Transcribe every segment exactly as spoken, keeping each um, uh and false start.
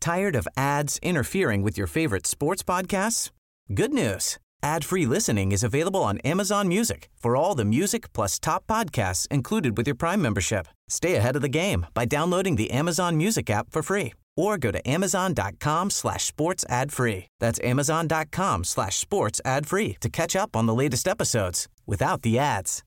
Tired of ads interfering with your favorite sports podcasts? Good news. Ad-free listening is available on Amazon Music for all the music plus top podcasts included with your Prime membership. Stay ahead of the game by downloading the Amazon Music app for free or go to amazon.com slash sports ad free. That's amazon.com slash sports ad free to catch up on the latest episodes without the ads.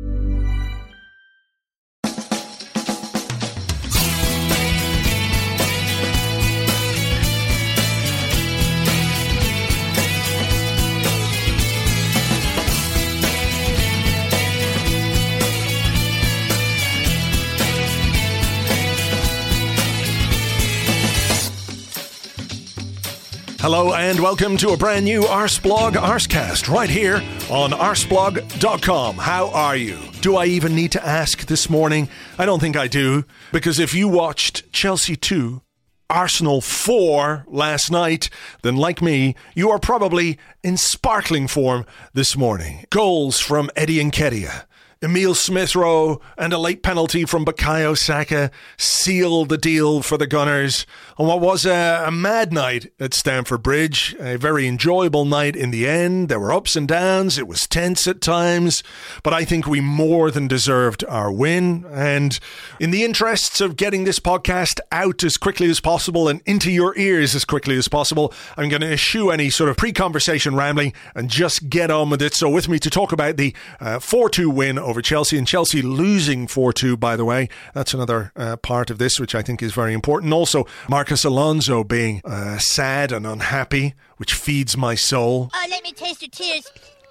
Hello and welcome to a brand new Arseblog Arsecast right here on arseblog dot com. How are you? Do I even need to ask this morning? I don't think I do, because if you watched Chelsea two, Arsenal four last night, then like me, you are probably in sparkling form this morning. Goals from Eddie Nketiah, Emile Smith-Rowe, and a late penalty from Bukayo Saka sealed the deal for the Gunners on what was a, a mad night at Stamford Bridge. A very enjoyable night in the end. There were ups and downs. It was tense at times, but I think we more than deserved our win. And in the interests of getting this podcast out as quickly as possible and into your ears as quickly as possible, I'm going to eschew any sort of pre-conversation rambling and just get on with it. So with me to talk about the uh, four two win over Chelsea, and Chelsea losing four two, by the way. That's another uh, part of this, which I think is very important. Also, Marcos Alonso being uh, sad and unhappy, which feeds my soul. Oh, let me taste your tears.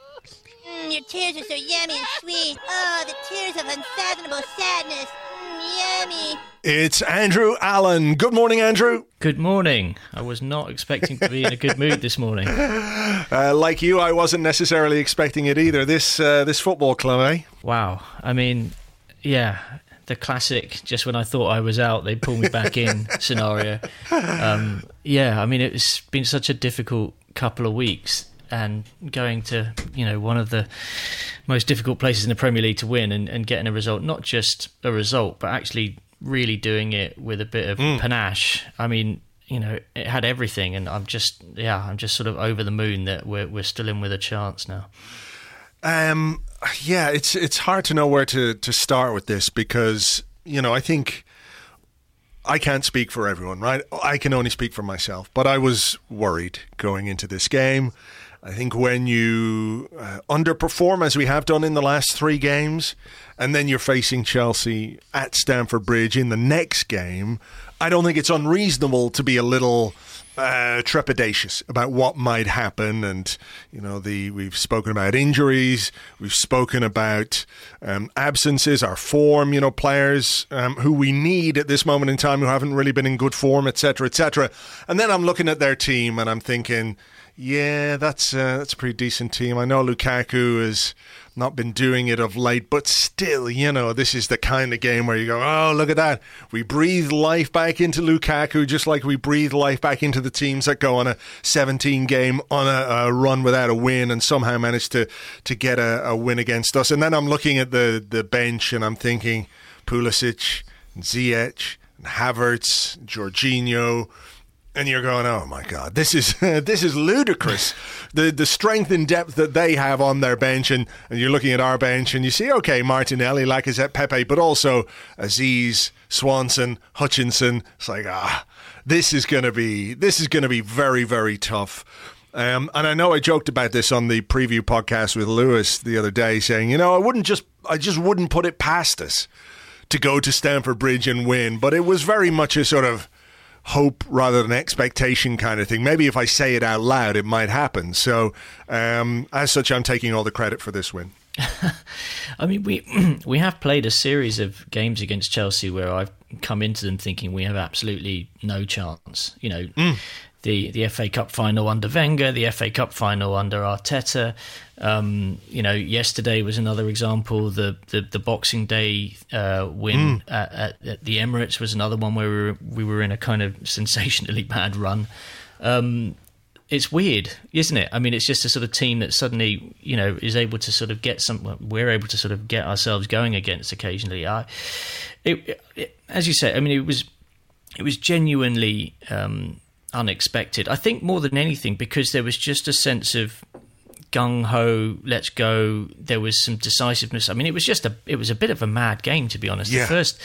Mm, your tears are so yummy and sweet. Oh, the tears of unfathomable sadness. Mm, yummy. It's Andrew Allen. Good morning, Andrew. Good morning. I was not expecting to be in a good mood this morning. Uh, like you, I wasn't necessarily expecting it either. This uh, this football club, eh? Wow. I mean, yeah, the classic, just when I thought I was out, they pull me back in scenario. Um, yeah, I mean, it's been such a difficult couple of weeks, and going to, you know, one of the most difficult places in the Premier League to win and, and getting a result, not just a result, but actually really doing it with a bit of mm. panache. I mean, you know, it had everything, and I'm just, yeah, I'm just sort of over the moon that we're we're still in with a chance now. Um, yeah, it's it's hard to know where to, to start with this, because, you know, I think I can't speak for everyone, right? I can only speak for myself, but I was worried going into this game. I think when you uh, underperform, as we have done in the last three games, and then you're facing Chelsea at Stamford Bridge in the next game, I don't think it's unreasonable to be a little uh, trepidatious about what might happen. And, you know, the we've spoken about injuries, we've spoken about um, absences, our form, you know, players um, who we need at this moment in time who haven't really been in good form, et cetera, et cetera. And then I'm looking at their team and I'm thinking, yeah, that's uh, that's a pretty decent team. I know Lukaku has not been doing it of late, but still, you know, this is the kind of game where you go, oh, look at that. We breathe life back into Lukaku, just like we breathe life back into the teams that go on a seventeen game on a, a run without a win and somehow manage to, to get a, a win against us. And then I'm looking at the, the bench and I'm thinking Pulisic, Ziyech, Havertz, Jorginho. And you're going, oh my God, this is this is ludicrous. The the strength and depth that they have on their bench, and, and you're looking at our bench and you see, okay, Martinelli, Lacazette, Pepe, but also Aziz, Swanson, Hutchinson. It's like, ah, this is gonna be this is gonna be very, very tough. Um, and I know I joked about this on the preview podcast with Lewis the other day, saying, you know, I wouldn't just I just wouldn't put it past us to go to Stamford Bridge and win, but it was very much a sort of hope rather than expectation kind of thing. Maybe if I say it out loud, it might happen. So um, as such, I'm taking all the credit for this win. I mean, we we have played a series of games against Chelsea where I've come into them thinking we have absolutely no chance. You know, mm. the, the F A Cup final under Wenger, the F A Cup final under Arteta. Um, you know, yesterday was another example. The the, the Boxing Day uh, win mm. at, at, at the Emirates was another one where we were, we were in a kind of sensationally bad run. Um, it's weird, isn't it? I mean, it's just a sort of team that suddenly, you know, is able to sort of get some. We're able to sort of get ourselves going against occasionally. I, it, it, as you say, I mean, it was it was genuinely um, unexpected. I think more than anything because there was just a sense of gung-ho, let's go. There was some decisiveness. I mean, it was just a it was a bit of a mad game, to be honest. Yeah. The first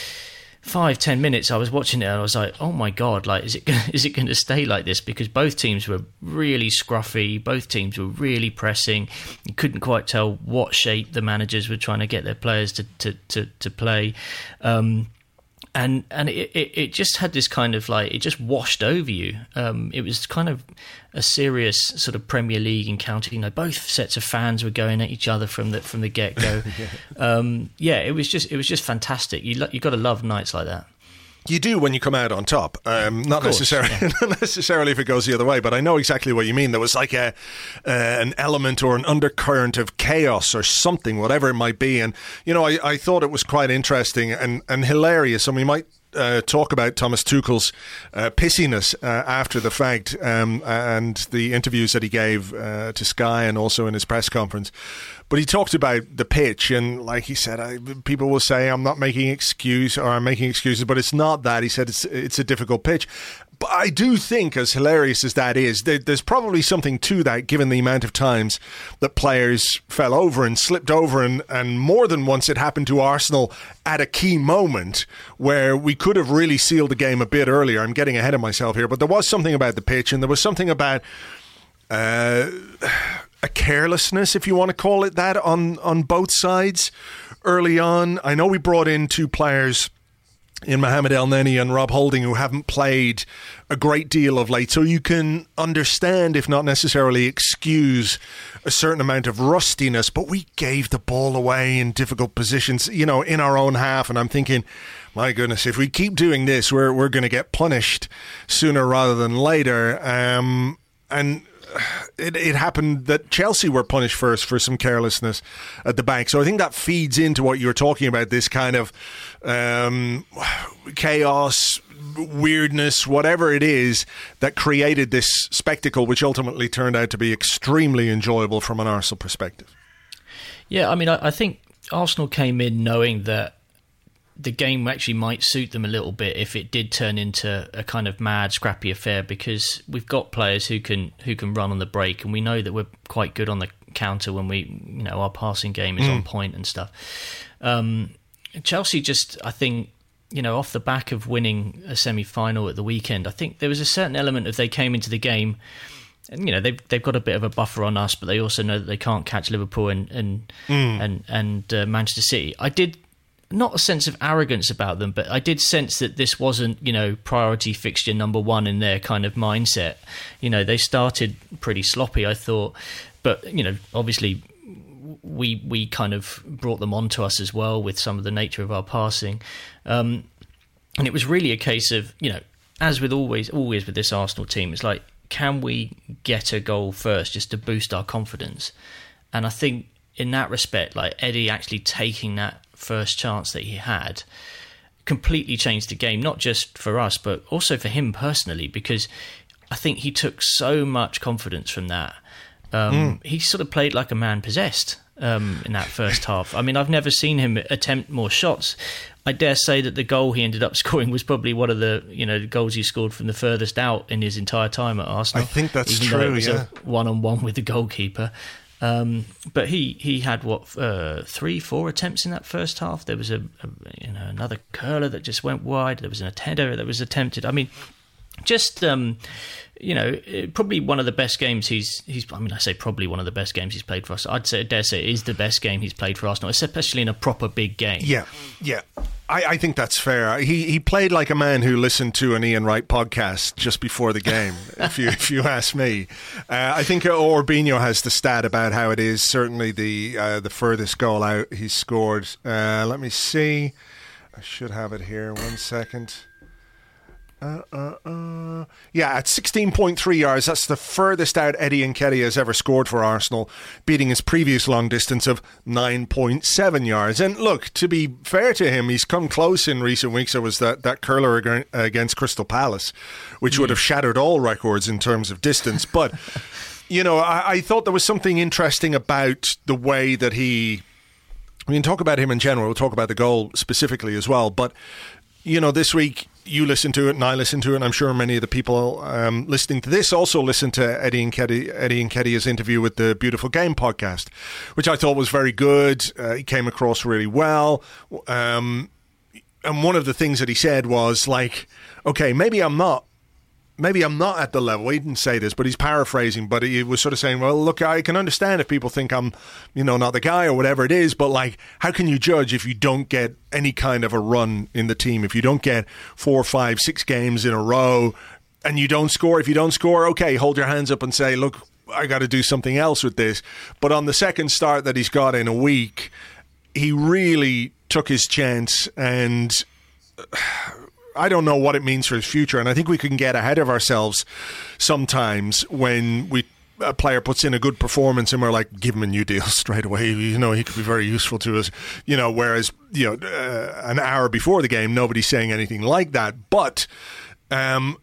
five, ten minutes I was watching it and I was like, oh my God, like, is it gonna, is it going to stay like this? Because both teams were really scruffy. Both teams were really pressing. You couldn't quite tell what shape the managers were trying to get their players to, to, to, to play. Um, And and it, it, it just had this kind of like, it just washed over you. Um, it was kind of a serious sort of Premier League encounter. You know, both sets of fans were going at each other from the from the get go. yeah. Um, yeah, it was just it was just fantastic. You lo- you got to love nights like that. You do when you come out on top. Um, not course, necessarily, yeah. not necessarily if it goes the other way, but I know exactly what you mean. There was like a uh, an element or an undercurrent of chaos or something, whatever it might be. And you know, I, I thought it was quite interesting and, and hilarious. And we might uh, talk about Thomas Tuchel's uh, pissiness uh, after the fact um, and the interviews that he gave uh, to Sky and also in his press conference. But he talked about the pitch, and like he said, I, people will say I'm not making excuse or I'm making excuses, but it's not that. He said it's it's a difficult pitch. But I do think, as hilarious as that is, there, there's probably something to that, given the amount of times that players fell over and slipped over, and, and more than once it happened to Arsenal at a key moment where we could have really sealed the game a bit earlier. I'm getting ahead of myself here, but there was something about the pitch, and there was something about Uh, a carelessness, if you want to call it that, on, on both sides early on. I know we brought in two players in Mohamed Elneny and Rob Holding who haven't played a great deal of late, so you can understand, if not necessarily excuse, a certain amount of rustiness, but we gave the ball away in difficult positions, you know, in our own half, and I'm thinking, my goodness, if we keep doing this, we're, we're going to get punished sooner rather than later. Um, and It, it happened that Chelsea were punished first for some carelessness at the back. So I think that feeds into what you were talking about, this kind of um, chaos, weirdness, whatever it is that created this spectacle, which ultimately turned out to be extremely enjoyable from an Arsenal perspective. Yeah, I mean, I, I think Arsenal came in knowing that the game actually might suit them a little bit if it did turn into a kind of mad, scrappy affair, because we've got players who can who can run on the break, and we know that we're quite good on the counter when we, you know, our passing game is mm. on point and stuff. Um, Chelsea just, I think, you know, off the back of winning a semi-final at the weekend, I think there was a certain element of they came into the game, and you know they've they've got a bit of a buffer on us, but they also know that they can't catch Liverpool and and mm. and and uh, Manchester City. I did. Not a sense of arrogance about them, but I did sense that this wasn't, you know, priority fixture number one in their kind of mindset. You know, they started pretty sloppy, I thought, but, you know, obviously we we kind of brought them onto us as well with some of the nature of our passing. Um, and it was really a case of, you know, as with always, always with this Arsenal team, it's like, can we get a goal first just to boost our confidence? And I think in that respect, like Eddie actually taking that first chance that he had completely changed the game, not just for us but also for him personally, because I think he took so much confidence from that. Um, mm. He sort of played like a man possessed um, in that first half. I mean, I've never seen him attempt more shots. I dare say that the goal he ended up scoring was probably one of the, you know, goals he scored from the furthest out in his entire time at Arsenal. I think that's even true, though it was yeah. a one-on-one with the goalkeeper. Um, but he, he had what uh, three, four attempts in that first half. There was a, a you know another curler that just went wide. There was an header that was attempted. I mean, just um, you know, probably one of the best games he's he's. I mean, I say probably one of the best games he's played for us. I'd say, dare say, it is the best game he's played for Arsenal, especially in a proper big game. Yeah, yeah. I, I think that's fair. He he played like a man who listened to an Ian Wright podcast just before the game, if you if you ask me. Uh, I think Orbinho has the stat about how it is certainly the uh, the furthest goal out he's scored. Uh, let me see. I should have it here. One second. Uh, uh, uh. Yeah, at sixteen point three yards, that's the furthest out Eddie Nketiah has ever scored for Arsenal, beating his previous long distance of nine point seven yards. And look, to be fair to him, he's come close in recent weeks. There was that, that curler ag- against Crystal Palace, which mm. would have shattered all records in terms of distance. But, you know, I, I thought there was something interesting about the way that he... We can talk about him in general, we'll talk about the goal specifically as well, but you know, this week you listen to it and I listen to it, and I'm sure many of the people um, listening to this also listen to Eddie Nketiah, Eddie Nketiah's interview with the Beautiful Game podcast, which I thought was very good. Uh, he came across really well. Um, and one of the things that he said was like, okay, maybe I'm not Maybe I'm not at the level. He didn't say this, but he's paraphrasing. But he was sort of saying, well, look, I can understand if people think I'm, you know, not the guy or whatever it is. But, like, how can you judge if you don't get any kind of a run in the team? If you don't get four, five, six games in a row and you don't score, if you don't score, okay, hold your hands up and say, look, I got to do something else with this. But on the second start that he's got in a week, he really took his chance, and I don't know what it means for his future, and I think we can get ahead of ourselves sometimes when we a player puts in a good performance and we're like, give him a new deal straight away. You know, he could be very useful to us. You know, whereas, you know, uh, an hour before the game, nobody's saying anything like that. But um,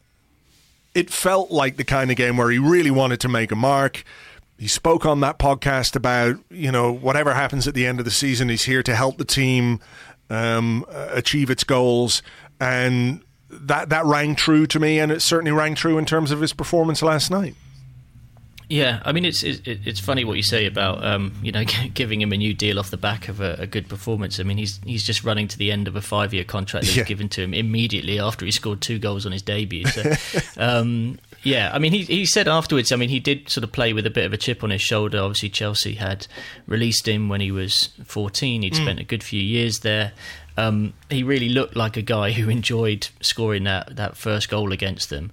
it felt like the kind of game where he really wanted to make a mark. He spoke on that podcast about, you know, whatever happens at the end of the season, he's here to help the team um, achieve its goals. And that that rang true to me, and it certainly rang true in terms of his performance last night. Yeah, I mean, it's it's, it's funny what you say about um, you know giving him a new deal off the back of a, a good performance. I mean, he's he's just running to the end of a five-year contract that was yeah. given to him immediately after he scored two goals on his debut. So, um, yeah, I mean, he he said afterwards, I mean, he did sort of play with a bit of a chip on his shoulder. Obviously, Chelsea had released him when he was fourteen. He'd mm. spent a good few years there. Um, he really looked like a guy who enjoyed scoring that, that first goal against them.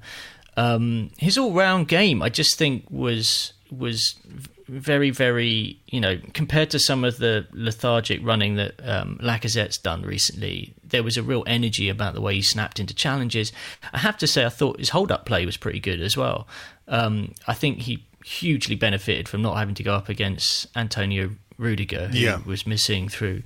Um, his all-round game, I just think, was was very, very, you know, compared to some of the lethargic running that um, Lacazette's done recently, there was a real energy about the way he snapped into challenges. I have to say, I thought his hold-up play was pretty good as well. Um, I think he hugely benefited from not having to go up against Antonio Rudiger, who yeah. was missing through...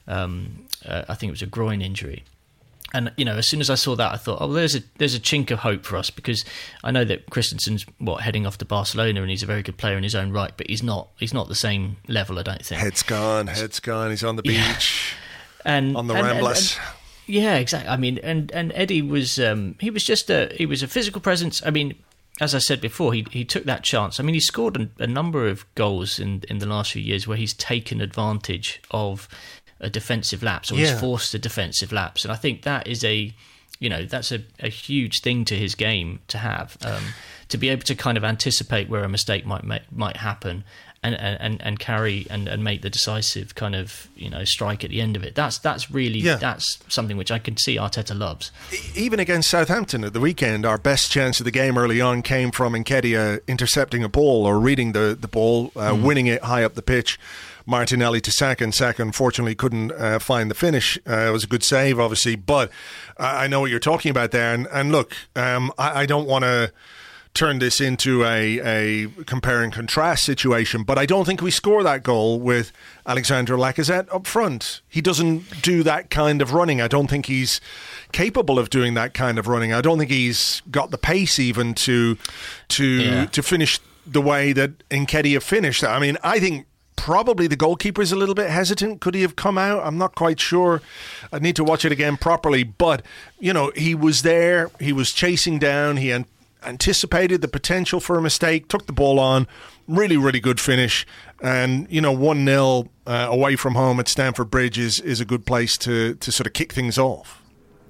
Um, uh, I think it was a groin injury, and you know, as soon as I saw that, I thought, oh, there's a there's a chink of hope for us, because I know that Christensen's what heading off to Barcelona, and he's a very good player in his own right, but he's not he's not the same level, I don't think. Head's gone, head's gone. He's on the beach, yeah. and on the and, Ramblas. And, and, yeah, exactly. I mean, and and Eddie was um, he was just a he was a physical presence. I mean, as I said before, he he took that chance. I mean, he scored a, a number of goals in in the last few years where he's taken advantage of a defensive lapse, or yeah. he's forced a defensive lapse, and I think that is a, you know, that's a, a huge thing to his game to have, um, to be able to kind of anticipate where a mistake might make, might happen, and and, and carry and, and make the decisive kind of, you know, strike at the end of it. That's that's really yeah. that's something which I can see Arteta loves. Even against Southampton at the weekend, our best chance of the game early on came from Nketiah intercepting a ball or reading the the ball, uh, mm. winning it high up the pitch. Martinelli to Saka, and Saka unfortunately couldn't uh, find the finish. Uh, it was a good save, obviously, but I, I know what you're talking about there. And, and look, um, I, I don't want to turn this into a, a compare and contrast situation, but I don't think we score that goal with Alexandre Lacazette up front. He doesn't do that kind of running. I don't think he's capable of doing that kind of running. I don't think he's got the pace even to to yeah. to finish the way that Nketiah finished. I mean, I think probably the goalkeeper is a little bit hesitant. Could he have come out? I'm not quite sure. I need to watch it again properly. But, you know, he was there. He was chasing down. He an- anticipated the potential for a mistake, took the ball on. Really, really good finish. And, you know, one nil uh, away from home at Stamford Bridge is, is a good place to, to sort of kick things off.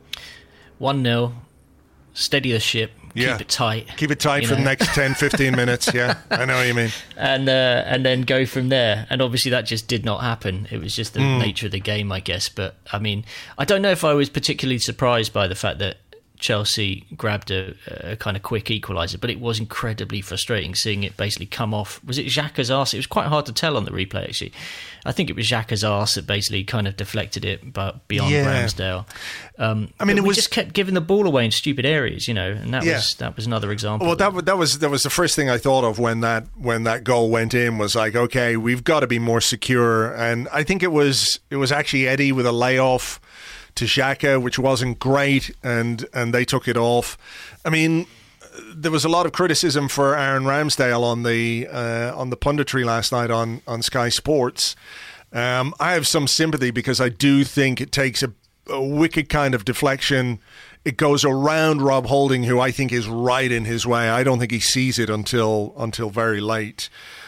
one nil, steady the ship. Yeah. Keep it tight. Keep it tight for know? the next ten, fifteen minutes. Yeah, I know what you mean. And uh, and then go from there. And obviously that just did not happen. It was just the mm. nature of the game, I guess. But, I mean, I don't know if I was particularly surprised by the fact that Chelsea grabbed a, a kind of quick equaliser, but it was incredibly frustrating seeing it basically come off. Was it Xhaka's arse? It was quite hard to tell on the replay, actually. I think it was Xhaka's arse that basically kind of deflected it, but beyond yeah. Ramsdale. Um, I mean, it we was just kept giving the ball away in stupid areas, you know, and that yeah. was that was another example. Well, that that was that was the first thing I thought of when that when that goal went in, was like, okay, we've got to be more secure. And I think it was it was actually Eddie with a layoff to Xhaka, which wasn't great, and and they took it off. I mean, there was a lot of criticism for Aaron Ramsdale on the uh, on the punditry last night on on Sky Sports. Um, I have some sympathy because I do think it takes a a wicked kind of deflection. It goes around Rob Holding, who I think is right in his way. I don't think he sees it until until very late.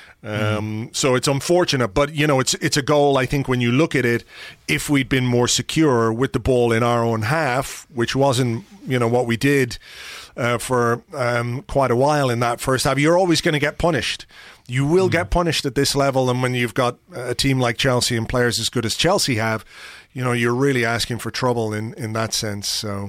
Um, mm. So it's unfortunate, but you know, it's it's a goal. I think when you look at it, if we'd been more secure with the ball in our own half, which wasn't, you know, what we did uh, for um, quite a while in that first half, you're always going to get punished. You will mm. get punished at this level, and when you've got a team like Chelsea and players as good as Chelsea have, you know, you're really asking for trouble in, in that sense. So.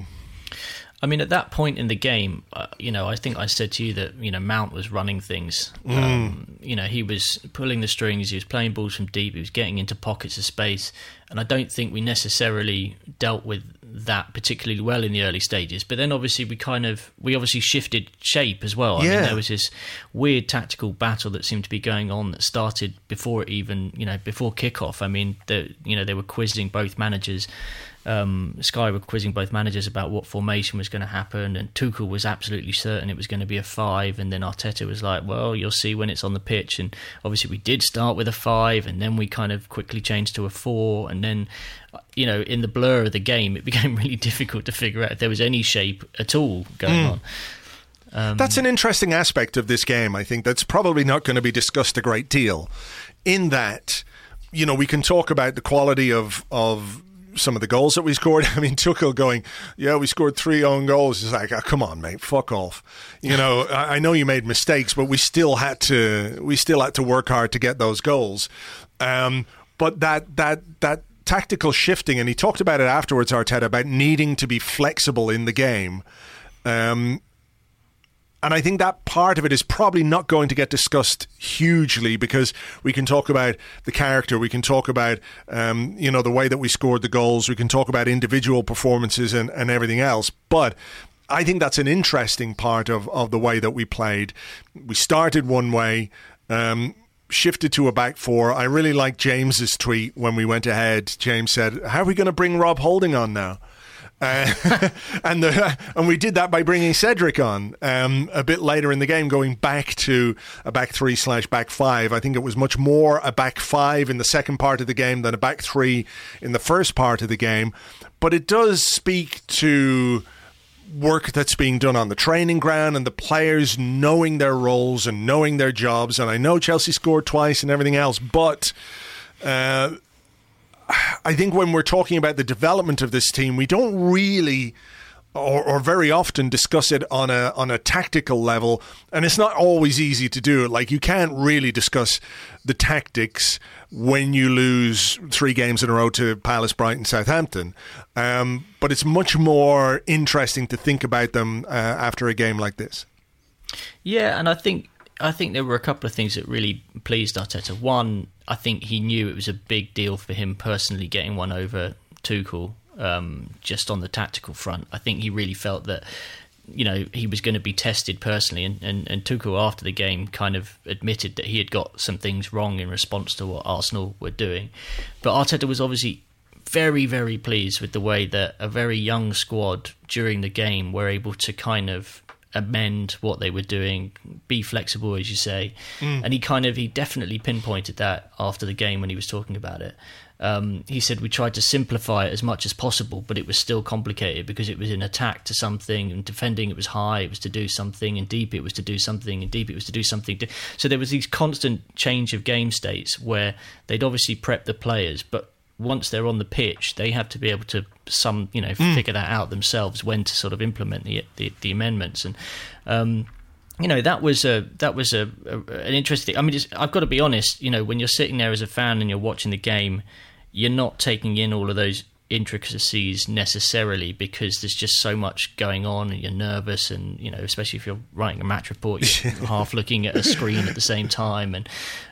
I mean, at that point in the game, uh, you know, I think I said to you that, you know, Mount was running things. Mm. Um, you know, he was pulling the strings, he was playing balls from deep, he was getting into pockets of space. And I don't think we necessarily dealt with that particularly well in the early stages. But then obviously we kind of, we obviously shifted shape as well. I yeah. mean, there was this weird tactical battle that seemed to be going on that started before it even, you know, before kickoff. I mean, the, you know, they were quizzing both managers. Um, Sky were quizzing both managers about what formation was going to happen, and Tuchel was absolutely certain it was going to be a five, and then Arteta was like, well, you'll see when it's on the pitch. And obviously we did start with a five, and then we kind of quickly changed to a four, and then, you know, in the blur of the game it became really difficult to figure out if there was any shape at all going mm. on. Um, that's an interesting aspect of this game, I think, that's probably not going to be discussed a great deal, in that, you know, we can talk about the quality of of some of the goals that we scored. I mean, Tuchel going, yeah, we scored three own goals. It's like, oh, come on, mate, fuck off. You know, I, I know you made mistakes, but we still had to, we still had to work hard to get those goals. Um, but that that that tactical shifting, and he talked about it afterwards, Arteta, about needing to be flexible in the game. Um, And I think that part of it is probably not going to get discussed hugely, because we can talk about the character, we can talk about, um, you know, the way that we scored the goals, we can talk about individual performances and, and everything else. But I think that's an interesting part of, of the way that we played. We started one way, um, shifted to a back four. I really liked James's tweet when we went ahead. James said, how are we going to bring Rob Holding on now? Uh, and the, and we did that by bringing Cedric on um, a bit later in the game, going back to a back three slash back five. I think it was much more a back five in the second part of the game than a back three in the first part of the game. But it does speak to work that's being done on the training ground and the players knowing their roles and knowing their jobs. And I know Chelsea scored twice and everything else, but Uh, I think when we're talking about the development of this team, we don't really, or, or very often, discuss it on a on a tactical level, and it's not always easy to do it. Like, you can't really discuss the tactics when you lose three games in a row to Palace, Brighton, Southampton. Um, but it's much more interesting to think about them uh, after a game like this. Yeah, and I think I think there were a couple of things that really pleased Arteta. One, I think he knew it was a big deal for him personally getting one over Tuchel, um, just on the tactical front. I think he really felt that, you know, he was going to be tested personally, and, and, and Tuchel after the game kind of admitted that he had got some things wrong in response to what Arsenal were doing. But Arteta was obviously very, very pleased with the way that a very young squad during the game were able to kind of amend what they were doing, be flexible, as you say. Mm. And he kind of, he definitely pinpointed that after the game when he was talking about it. Um, he said we tried to simplify it as much as possible, but it was still complicated because it was an attack to something, and defending it was high, it was to do something, and deep it was to do something, and deep it was to do something. So there was these constant change of game states where they'd obviously prep the players, but once they're on the pitch, they have to be able to some, you know, mm. figure that out themselves, when to sort of implement the the, the amendments. And um, you know, that was a that was a, a an interesting. I mean, just, I've got to be honest. You know, when you're sitting there as a fan and you're watching the game, you're not taking in all of those intricacies necessarily, because there's just so much going on and you're nervous, and, you know, especially if you're writing a match report, you're half looking at a screen at the same time. And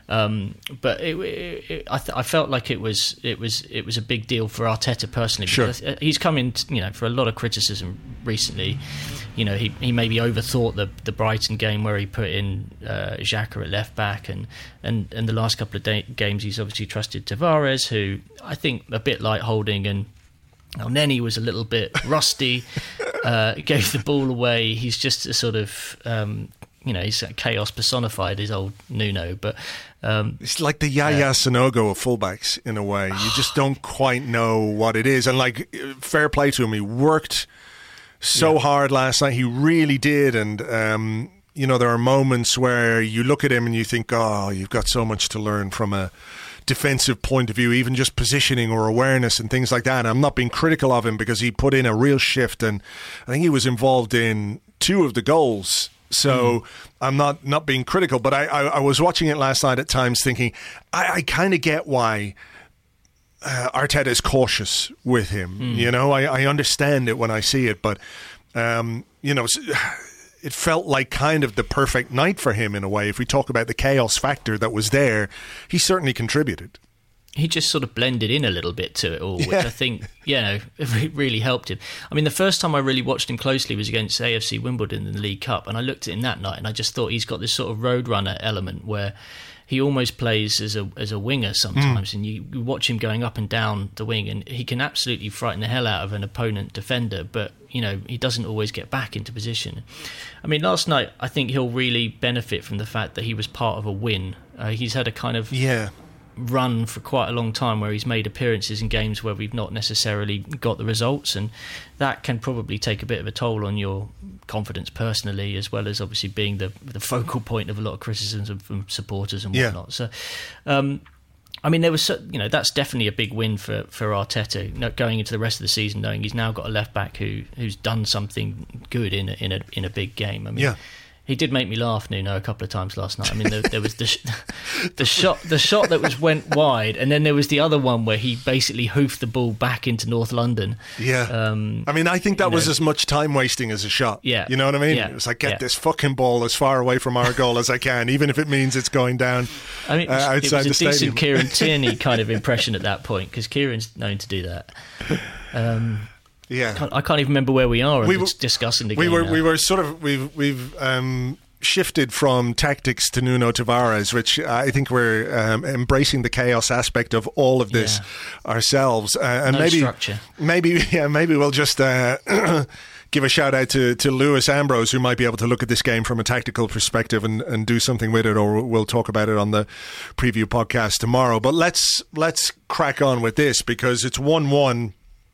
um but it, it, it, I, th- I felt like it was it was it was a big deal for Arteta personally, because sure. he's come in, you know, for a lot of criticism recently. You know, he, he maybe overthought the the Brighton game where he put in uh, Xhaka at left back, and, and, and the last couple of day- games he's obviously trusted Tavares, who I think a bit like Holding, and El Neni was a little bit rusty, uh, gave the ball away. He's just a sort of um, you know, he's chaos personified, his old Nuno. But um, it's like the Yaya uh, Sanogo of fullbacks in a way. You just don't quite know what it is. And like, fair play to him, he worked so yeah. hard last night. He really did. And um, you know, there are moments where you look at him and you think, oh, you've got so much to learn from a defensive point of view, even just positioning or awareness and things like that. And I'm not being critical of him because he put in a real shift, and I think he was involved in two of the goals. So mm. I'm not, not being critical, but I, I, I was watching it last night at times thinking, I, I kind of get why uh, Arteta is cautious with him. Mm. You know, I, I understand it when I see it, but, um, you know, it felt like kind of the perfect night for him in a way. If we talk about the chaos factor that was there, he certainly contributed. He just sort of blended in a little bit to it all, which yeah. I think, you know, it really helped him. I mean, the first time I really watched him closely was against A F C Wimbledon in the League Cup, and I looked at him that night and I just thought he's got this sort of roadrunner element where he almost plays as a as a winger sometimes, mm. and you, you watch him going up and down the wing, and he can absolutely frighten the hell out of an opponent defender, but, you know, he doesn't always get back into position. I mean, last night, I think he'll really benefit from the fact that he was part of a win. Uh, he's had a kind of yeah. run for quite a long time where he's made appearances in games where we've not necessarily got the results, and that can probably take a bit of a toll on your confidence personally, as well as obviously being the the focal point of a lot of criticisms from supporters and whatnot. Yeah. So, um, I mean, there was, you know, that's definitely a big win for for Arteta, you know, going into the rest of the season, knowing he's now got a left back who who's done something good in a, in a in a big game. I mean, yeah. He did make me laugh, Nuno, a couple of times last night. I mean, there, there was the sh- the shot, the shot that was went wide, and then there was the other one where he basically hoofed the ball back into North London. Yeah, um, I mean, I think that was know. as much time wasting as a shot. Yeah, you know what I mean? Yeah. It was like, get yeah. this fucking ball as far away from our goal as I can, even if it means it's going down. I mean, it was, uh, outside it was the a stadium. decent Kieran Tierney kind of impression at that point, because Kieran's known to do that. Um, yeah, I can't, I can't even remember where we are. We were, were discussing the we game. were now. we were sort of we've we've. Um, shifted from tactics to Nuno Tavares, which I think we're um, embracing the chaos aspect of all of this yeah. ourselves. Uh, and no maybe, structure. maybe, yeah, maybe we'll just uh, give a shout out to, to Lewis Ambrose, who might be able to look at this game from a tactical perspective and, and do something with it, or we'll talk about it on the preview podcast tomorrow. But let's let's crack on with this, because it's one one.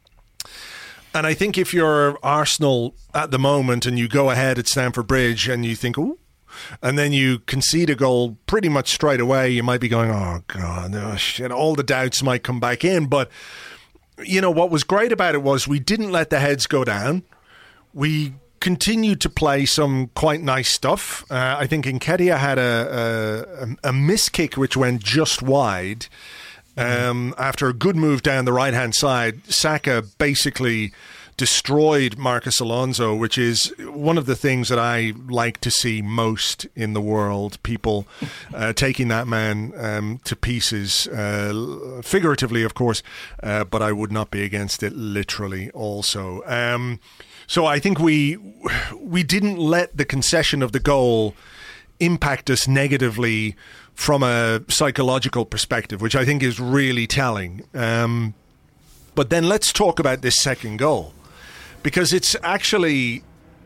And I think if you're Arsenal at the moment and you go ahead at Stamford Bridge and you think, ooh, and then you concede a goal pretty much straight away, you might be going, oh, God, oh, shit, all the doubts might come back in. But, you know, what was great about it was we didn't let the heads go down. We continued to play some quite nice stuff. Uh, I think Nketiah had a, a, a miss kick which went just wide. Um, after a good move down the right-hand side, Saka basically destroyed Marcus Alonso, which is one of the things that I like to see most in the world, people uh, taking that man um, to pieces, uh, figuratively, of course, uh, but I would not be against it literally also. Um, so I think we we didn't let the concession of the goal impact us negatively from a psychological perspective, which I think is really telling. Um, but then let's talk about this second goal, because it's actually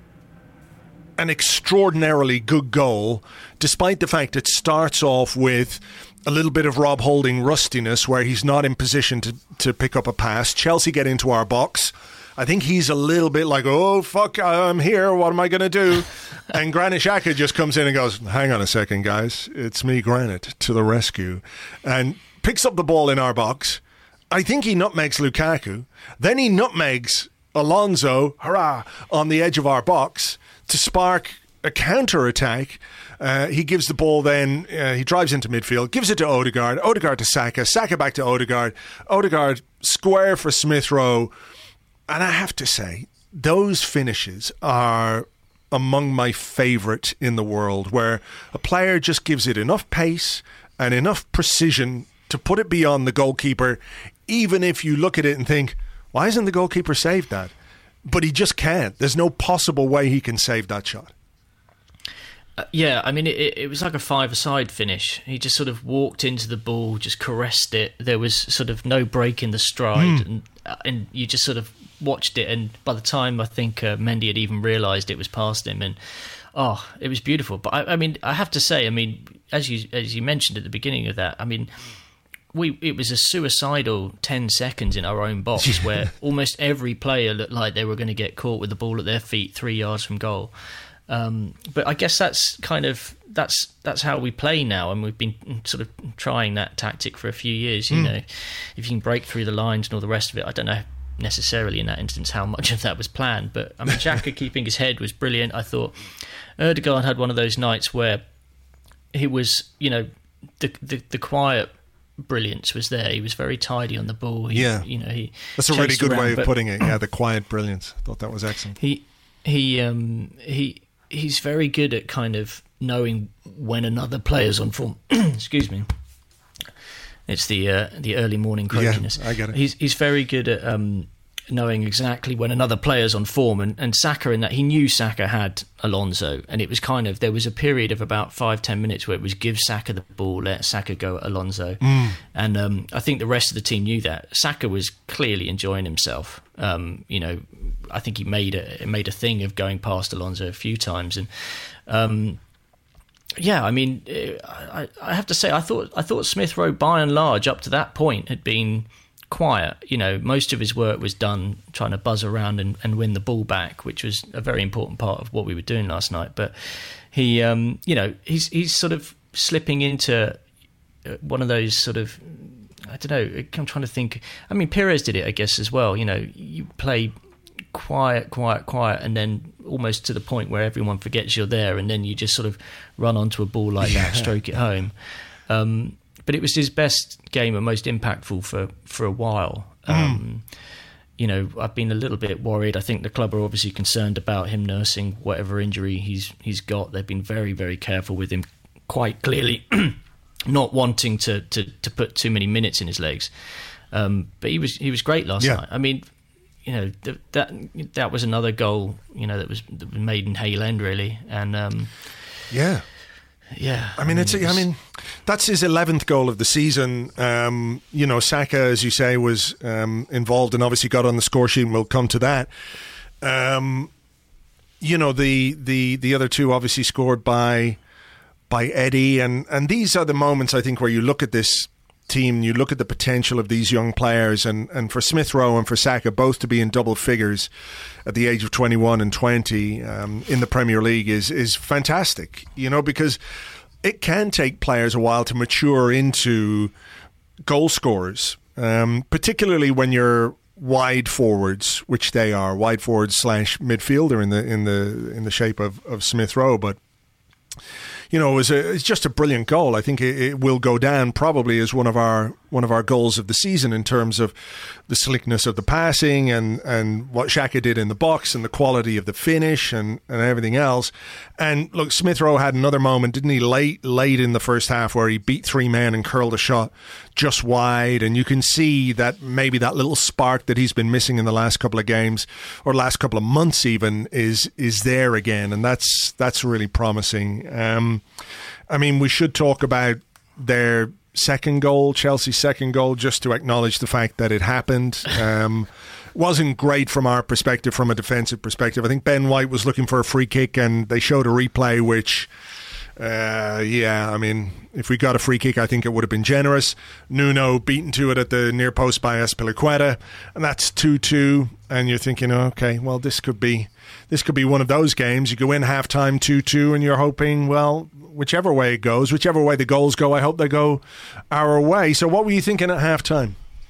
an extraordinarily good goal, despite the fact it starts off with a little bit of Rob Holding rustiness where he's not in position to, to pick up a pass. Chelsea get into our box. I think he's a little bit like, oh, fuck, I'm here. What am I going to do? And Granit Xhaka just comes in and goes, hang on a second, guys. It's me, Granit, to the rescue. And picks up the ball in our box. I think he nutmegs Lukaku. Then he nutmegs Alonso, hurrah, on the edge of our box to spark a counter-attack. Uh, he gives the ball then, uh, he drives into midfield, gives it to Odegaard, Odegaard to Saka, Saka back to Odegaard, Odegaard square for Smith Rowe. And I have to say, those finishes are among my favourite in the world, where a player just gives it enough pace and enough precision to put it beyond the goalkeeper, even if you look at it and think, why hasn't the goalkeeper saved that? But he just can't. There's no possible way he can save that shot. Uh, yeah, I mean, it, it was like a five-a-side finish. He just sort of walked into the ball, just caressed it. There was sort of no break in the stride, mm. and uh, and you just sort of watched it. And by the time I think uh, Mendy had even realised it was past him, and oh, it was beautiful. But I, I mean, I have to say, I mean, as you as you mentioned at the beginning of that, I mean, we it was a suicidal ten seconds in our own box where almost every player looked like they were going to get caught with the ball at their feet three yards from goal. Um, but I guess that's kind of that's that's how we play now, and we've been sort of trying that tactic for a few years. You mm. know, if you can break through the lines and all the rest of it, I don't know necessarily in that instance how much of that was planned. But I mean, Xhaka keeping his head was brilliant. I thought Ødegaard had one of those nights where he was, you know, the the, the quiet brilliance was there. He was very tidy on the ball. He, yeah, you know, he that's a really good around, way of putting it. Yeah, the quiet brilliance. I thought that was excellent. He he um he. He's very good at kind of knowing when another player's on form. Excuse me. It's the uh, the early morning croakiness. Yeah, I get it. He's he's very good at um, knowing exactly when another player's on form, and, and Saka in that he knew Saka had Alonso, and it was kind of there was a period of about five ten minutes where it was give Saka the ball, let Saka go at Alonso, mm. and um, I think the rest of the team knew that Saka was clearly enjoying himself. Um, you know, I think he made a made a thing of going past Alonso a few times, and um, yeah, I mean, I, I have to say, I thought I thought Smith Rowe, by and large, up to that point, had been quiet. You know, most of his work was done trying to buzz around and, and win the ball back, which was a very important part of what we were doing last night. But he, um, you know, he's he's sort of slipping into one of those sort of, I don't know, I'm trying to think. I mean, Perez did it, I guess, as well. You know, you play quiet, quiet, quiet, and then almost to the point where everyone forgets you're there, and then you just sort of run onto a ball like yeah. that, stroke it home. Um, but it was his best game and most impactful for, for a while. Um, mm. You know, I've been a little bit worried. I think the club are obviously concerned about him nursing whatever injury he's he's got. They've been very, very careful with him, quite clearly not wanting to, to, to put too many minutes in his legs. Um, but he was he was great last yeah. night. I mean, you know, th- that that was another goal, you know, that was, that was made in Hale End, really. And um, yeah. Yeah, I mean, I it's. mean, A, I mean, that's his eleventh goal of the season. Um, you know, Saka, as you say, was um, involved and obviously got on the score sheet. And we'll come to that. Um, you know, the the the other two obviously scored by by Eddie, and and these are the moments I think where you look at this team, you look at the potential of these young players, and and for Smith Rowe and for Saka both to be in double figures at the age of twenty-one and twenty um, in the Premier League is is fantastic, you know, because it can take players a while to mature into goal scorers, um, particularly when you're wide forwards, which they are, wide forwards slash midfielder in the in the in the shape of, of Smith Rowe. But you know, it was a, it's just a brilliant goal. I think it, it will go down probably as one of our one of our goals of the season in terms of the slickness of the passing and, and what Xhaka did in the box and the quality of the finish and, and everything else. And look, Smith Rowe had another moment, didn't he, late late in the first half where he beat three men and curled a shot just wide. And you can see that maybe that little spark that he's been missing in the last couple of games or last couple of months even is is there again. And that's that's really promising. Um, I mean, we should talk about their second goal, Chelsea's second goal, just to acknowledge the fact that it happened. Um, wasn't great from our perspective, from a defensive perspective. I think Ben White was looking for a free kick and they showed a replay, which, uh, yeah, I mean, if we got a free kick, I think it would have been generous. Nuno beaten to it at the near post by Azpilicueta, and that's two two. And you're thinking, okay, well, this could be this could be one of those games. You go in halftime two two, and you're hoping, well, whichever way it goes, whichever way the goals go, I hope they go our way. So what were you thinking at halftime?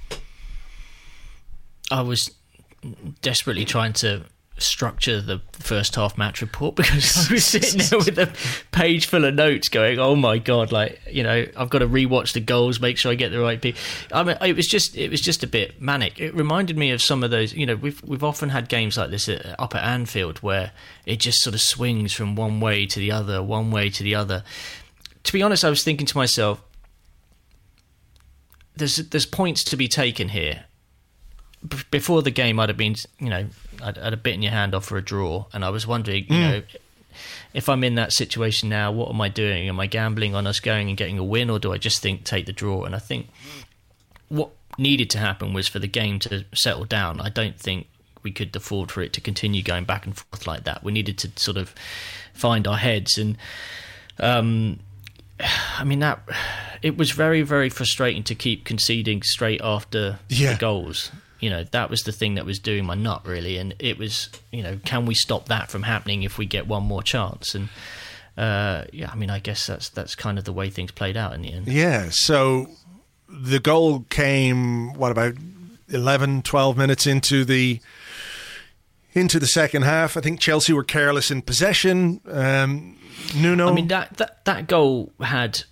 I was desperately trying to structure the first half match report because I was sitting there with a page full of notes going, oh my God, like, you know, I've got to rewatch the goals, make sure I get the right people. I mean, it was just, it was just a bit manic. It reminded me of some of those, you know, we've, we've often had games like this at, up at Anfield where it just sort of swings from one way to the other, one way to the other. To be honest, I was thinking to myself, there's, there's points to be taken here. Before the game, I'd have been, you know, I'd, I'd have bitten your hand off for a draw, and I was wondering, you mm. know, if I'm in that situation now, what am I doing? Am I gambling on us going and getting a win, or do I just think take the draw? And I think what needed to happen was for the game to settle down. I don't think we could afford for it to continue going back and forth like that. We needed to sort of find our heads, and um, I mean that it was very, very frustrating to keep conceding straight after yeah. the goals. You know, that was the thing that was doing my nut, really. And it was, you know, can we stop that from happening if we get one more chance? And uh, yeah, I mean, I guess that's that's kind of the way things played out in the end. Yeah. So the goal came, what, about eleven, twelve minutes into the into the second half. I think Chelsea were careless in possession. Um, Nuno. I mean, that, that that goal had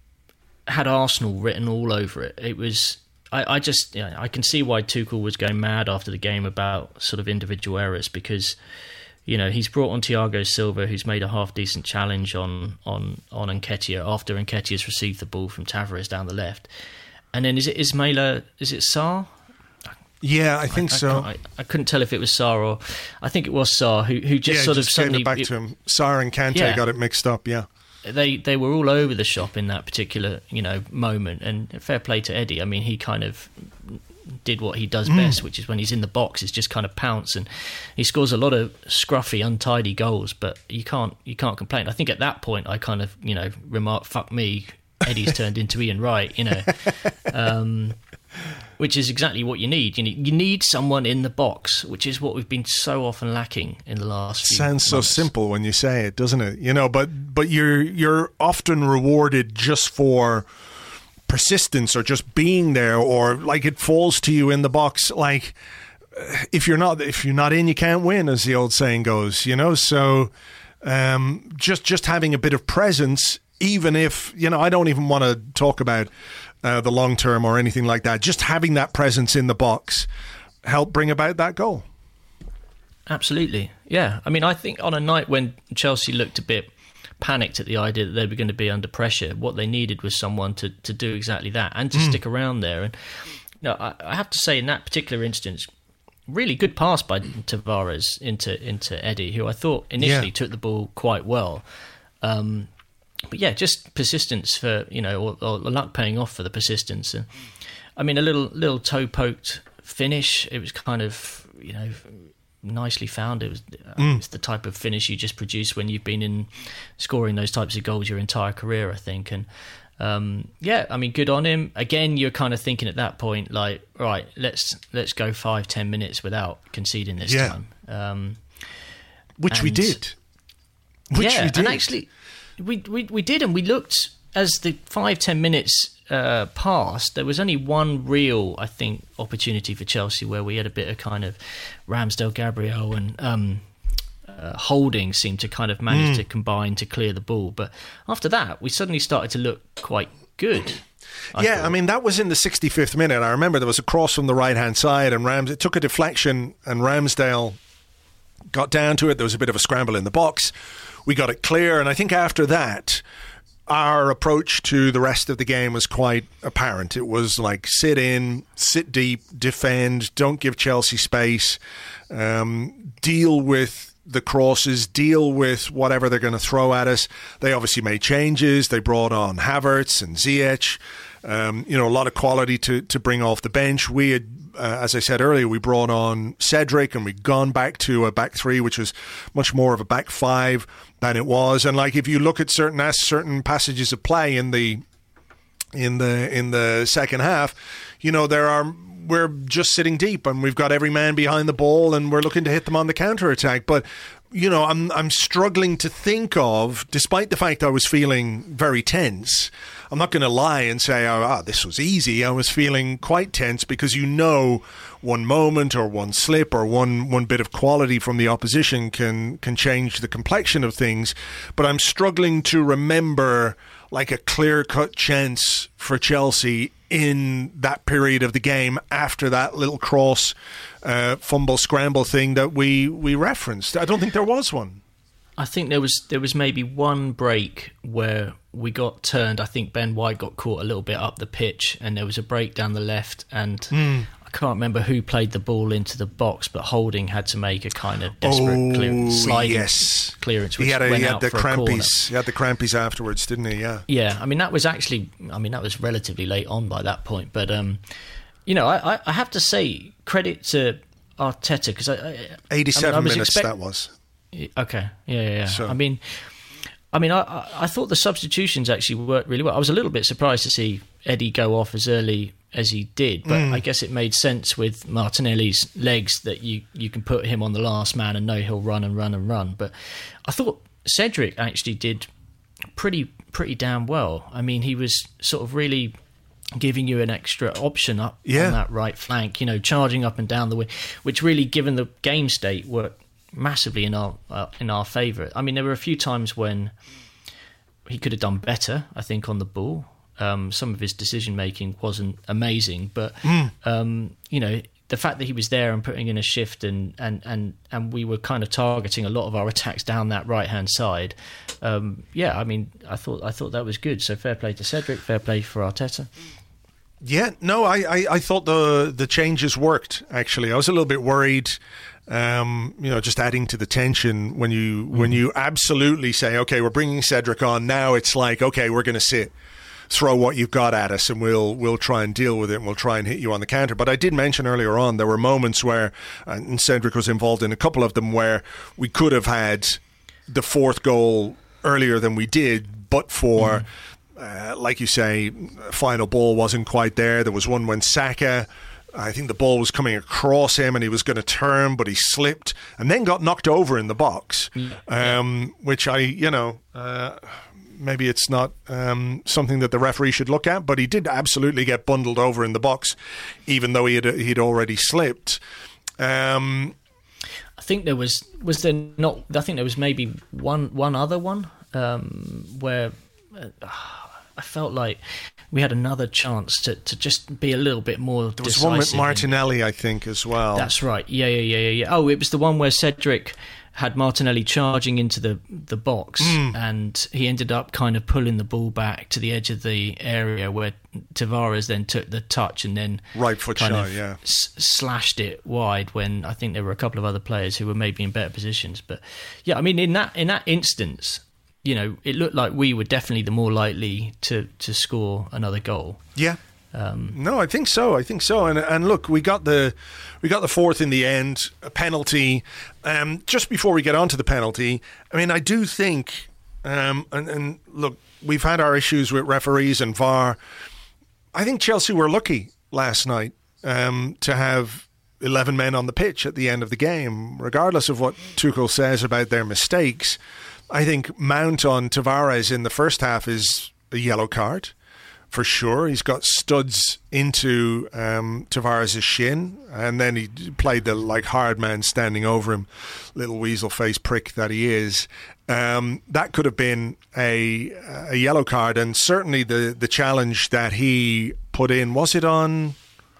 had Arsenal written all over it. It was. I, I just, you know, I can see why Tuchel was going mad after the game about sort of individual errors, because, you know, he's brought on Thiago Silva, who's made a half decent challenge on on on Nketiah after Nketiah's received the ball from Tavares down the left, and then is it Ismaila? Is it Sarr? Yeah, I think I, I so. I, I couldn't tell if it was Sarr or I think it was Sarr who who just yeah, sort just of suddenly gave it back to him. Sarr and Kante yeah. got it mixed up. Yeah. They they were all over the shop in that particular, you know, moment, and fair play to Eddie. I mean, he kind of did what he does mm. best, which is when he's in the box, is just kind of pounce, and he scores a lot of scruffy, untidy goals. But you can't you can't complain. I think at that point, I kind of you know remarked, "Fuck me, Eddie's turned into Ian Wright," you know, um, which is exactly what you need. You need you need someone in the box, which is what we've been so often lacking in the last few Sounds so months. simple when you say it, doesn't it? You know, but but you're you're often rewarded just for persistence or just being there, or like it falls to you in the box. Like if you're not if you're not in, you can't win, as the old saying goes. You know, so um, just just having a bit of presence, even if you know, I don't even want to talk about uh, the long term or anything like that. Just having that presence in the box helped bring about that goal. Absolutely, yeah. I mean, I think on a night when Chelsea looked a bit panicked at the idea that they were going to be under pressure, what they needed was someone to, to do exactly that and to mm. stick around there. And you know, I, I have to say, in that particular instance, really good pass by Tavares into into Eddie, who I thought initially yeah. took the ball quite well. Um, but yeah, just persistence for, you know, or, or luck paying off for the persistence. And I mean, a little little toe poked finish. It was kind of, you know, nicely found. It was, uh, mm. it's the type of finish you just produce when you've been in scoring those types of goals your entire career, I think. And um, yeah, I mean, good on him. Again, you're kind of thinking at that point, like, right, let's let's go five, ten minutes without conceding this yeah. time. Um, Which and, we did. Which yeah, we did. and actually, we, we we did, and we looked as the five, ten minutes uh, passed. There was only one real, I think, opportunity for Chelsea where we had a bit of kind of Ramsdale, Gabriel, and um, uh, Holding seemed to kind of manage mm. to combine to clear the ball. But after that, we suddenly started to look quite good. I yeah, thought. I mean, that was in the sixty-fifth minute. I remember there was a cross from the right-hand side, and Rams it took a deflection, and Ramsdale got down to it. There was a bit of a scramble in the box. We got it clear, and I think after that, our approach to the rest of the game was quite apparent. It was like sit in, sit deep, defend, don't give Chelsea space, um, deal with the crosses, deal with whatever they're going to throw at us. They obviously made changes. They brought on Havertz and Ziyech. Um, you know, a lot of quality to, to bring off the bench. We had, uh, as I said earlier, we brought on Cedric, and we'd gone back to a back three, which was much more of a back five than it was. And like, if you look at certain as certain passages of play in the in the in the second half, you know, there are we're just sitting deep, and we've got every man behind the ball, and we're looking to hit them on the counter attack. But you know, I'm I'm struggling to think of, despite the fact I was feeling very tense. I'm not going to lie and say, oh, ah, this was easy. I was feeling quite tense because, you know, one moment or one slip or one, one bit of quality from the opposition can can change the complexion of things. But I'm struggling to remember like a clear-cut chance for Chelsea in that period of the game after that little cross uh, fumble scramble thing that we, we referenced. I don't think there was one. I think there was there was maybe one break where we got turned. I think Ben White got caught a little bit up the pitch, and there was a break down the left, and mm. I can't remember who played the ball into the box, but Holding had to make a kind of desperate oh, clearance, sliding yes. clearance, which he had, a, went he had out the for crampies. He had the crampies afterwards, didn't he? Yeah. Yeah, I mean that was actually, I mean that was relatively late on by that point, but um, you know, I, I have to say credit to Arteta, because I, I eighty-seven I mean, I minutes expect- that was. Okay, yeah, yeah. yeah. So- I mean, I mean, I, I thought the substitutions actually worked really well. I was a little bit surprised to see Eddie go off as early as he did, but Mm. I guess it made sense with Martinelli's legs that you, you can put him on the last man and know he'll run and run and run. But I thought Cedric actually did pretty pretty damn well. I mean, he was sort of really giving you an extra option up Yeah. on that right flank, you know, charging up and down the wing, which really, given the game state, worked massively in our uh, in our favour. I mean, there were a few times when he could have done better, I think, on the ball. Um, some of his decision making wasn't amazing, but Mm. um, you know, the fact that he was there and putting in a shift, and and and and we were kind of targeting a lot of our attacks down that right hand side. Um, yeah, I mean, I thought I thought that was good. So fair play to Cedric, fair play for Arteta. Yeah, no, I, I, I thought the the changes worked, actually. I was a little bit worried, um, you know, just adding to the tension when you mm-hmm. when you absolutely say, okay, we're bringing Cedric on. Now it's like, okay, we're going to sit, throw what you've got at us, and we'll we'll try and deal with it, and we'll try and hit you on the counter. But I did mention earlier on, there were moments where, and Cedric was involved in a couple of them, where we could have had the fourth goal earlier than we did, but for... Mm-hmm. Uh, like you say, final ball wasn't quite there. There was one when Saka, I think the ball was coming across him and he was going to turn, but he slipped and then got knocked over in the box, um, which I, you know, uh, maybe it's not um, something that the referee should look at, but he did absolutely get bundled over in the box, even though he had he'd already slipped. Um, I think there was was there not. I think there was maybe one one other one um, where. Uh, I felt like we had another chance to, to just be a little bit more there was decisive. one with Martinelli, I think, as well. That's right. Yeah, yeah, yeah, yeah, yeah. Oh, it was the one where Cedric had Martinelli charging into the, the box, mm. and he ended up kind of pulling the ball back to the edge of the area where Tavares then took the touch and then right foot kind shot, of yeah, s- slashed it wide when I think there were a couple of other players who were maybe in better positions. But yeah, I mean, in that in that instance, you know, it looked like we were definitely the more likely to, to score another goal. Yeah. Um, no, I think so. I think so. And and look, we got the we got the fourth in the end, a penalty. Um, just before we get on to the penalty, I mean, I do think, um, and, and look, we've had our issues with referees and V A R. I think Chelsea were lucky last night um, to have eleven men on the pitch at the end of the game, regardless of what Tuchel says about their mistakes. I think Mount on Tavares in the first half is a yellow card, for sure. He's got studs into um, Tavares' shin, and then he played the like hard man standing over him, little weasel face prick that he is. Um, that could have been a a yellow card, and certainly the, the challenge that he put in, was it on...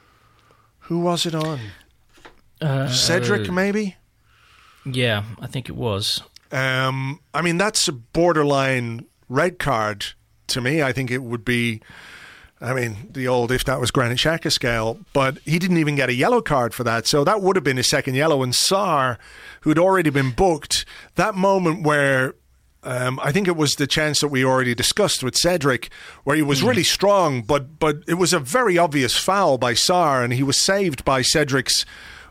Who was it on? Uh, Cedric, uh, maybe? Yeah, I think it was. Um, I mean, that's a borderline red card to me. I think it would be, I mean, the old if that was Granit Xhaka scale, but he didn't even get a yellow card for that. So that would have been his second yellow. And Sarr, who had already been booked, that moment where um, I think it was the chance that we already discussed with Cedric, where he was mm. really strong, but but it was a very obvious foul by Sarr, and he was saved by Cedric's,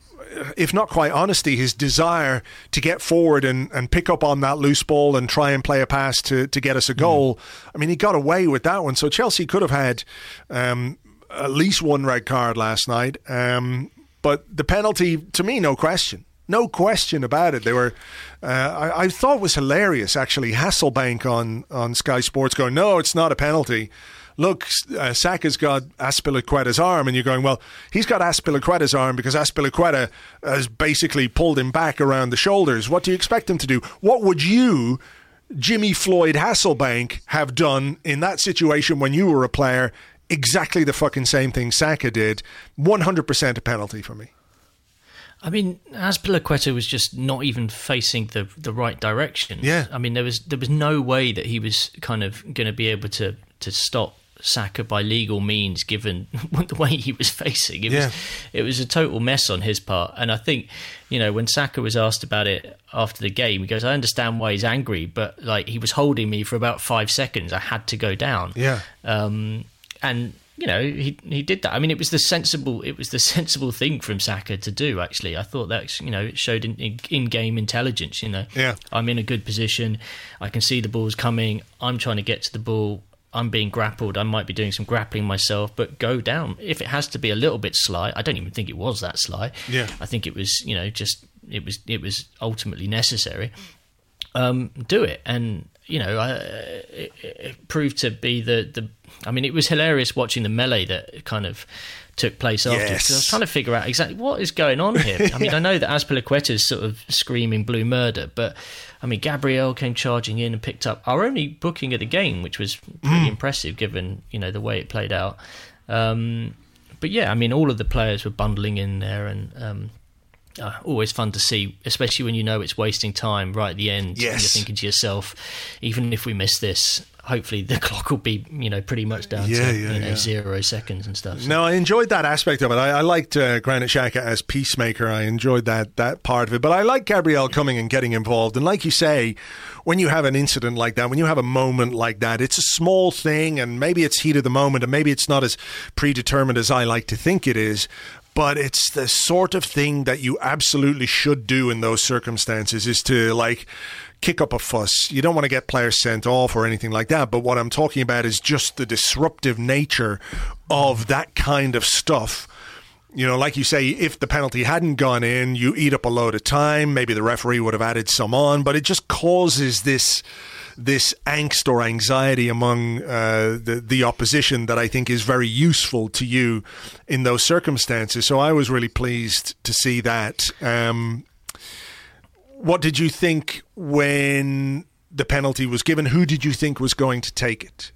if not quite honesty, his desire to get forward and, and pick up on that loose ball and try and play a pass to, to get us a goal. Mm. I mean, he got away with that one. So Chelsea could have had um, at least one red card last night. Um, but the penalty, to me, no question. No question about it. They were. Uh, I, I thought it was hilarious, actually. Hasselbank on, on Sky Sports going, no, it's not a penalty. Look, uh, Saka's got Azpilicueta's arm, and you're going, well, he's got Azpilicueta's arm because Azpilicueta has basically pulled him back around the shoulders. What do you expect him to do? What would you, Jimmy Floyd Hasselbank, have done in that situation when you were a player? Exactly the fucking same thing Saka did. one hundred percent a penalty for me. I mean, Azpilicueta was just not even facing the the right direction. Yeah. I mean, there was there was no way that he was kind of going to be able to to stop Saka by legal means, given the way he was facing. It yeah. was it was a total mess on his part. And I think, you know, when Saka was asked about it after the game, he goes, I understand why he's angry, but like he was holding me for about five seconds. I had to go down. Yeah. Um, and you know, he he did that. I mean, it was the sensible it was the sensible thing from Saka to do. Actually, I thought that, you know, it showed in, in, in-game intelligence. You know, yeah, I'm in a good position. I can see the ball's coming. I'm trying to get to the ball. I'm being grappled. I might be doing some grappling myself, but go down. If it has to be a little bit sly, I don't even think it was that sly. Yeah, I think it was, you know, just it was it was ultimately necessary. Um, do it, and you know, I, it, it proved to be the the. I mean, it was hilarious watching the melee that kind of took place after. Yes. Because I was trying to figure out exactly what is going on here. I mean, I know that Azpilicueta's sort of screaming blue murder, but I mean, Gabriel came charging in and picked up our only booking of the game, which was pretty mm. impressive given, you know, the way it played out. Um, but yeah, I mean, all of the players were bundling in there, and um, uh, always fun to see, especially when you know it's wasting time right at the end. Yes. And you're thinking to yourself, even if we miss this, hopefully the clock will be, you know, pretty much down yeah, to yeah, you know, yeah. zero seconds and stuff. So. No, I enjoyed that aspect of it. I, I liked uh, Granit Xhaka as peacemaker. I enjoyed that that part of it. But I like Gabriel coming and getting involved. And like you say, when you have an incident like that, when you have a moment like that, it's a small thing, and maybe it's heat of the moment, and maybe it's not as predetermined as I like to think it is. But it's the sort of thing that you absolutely should do in those circumstances, is to, like, kick up a fuss. You don't want to get players sent off or anything like that. But what I'm talking about is just the disruptive nature of that kind of stuff. You know, like you say, if the penalty hadn't gone in, you eat up a load of time. Maybe the referee would have added some on, but it just causes this this angst or anxiety among uh, the, the opposition that I think is very useful to you in those circumstances. So I was really pleased to see that. Um, what did you think when the penalty was given? Who did you think was going to take it?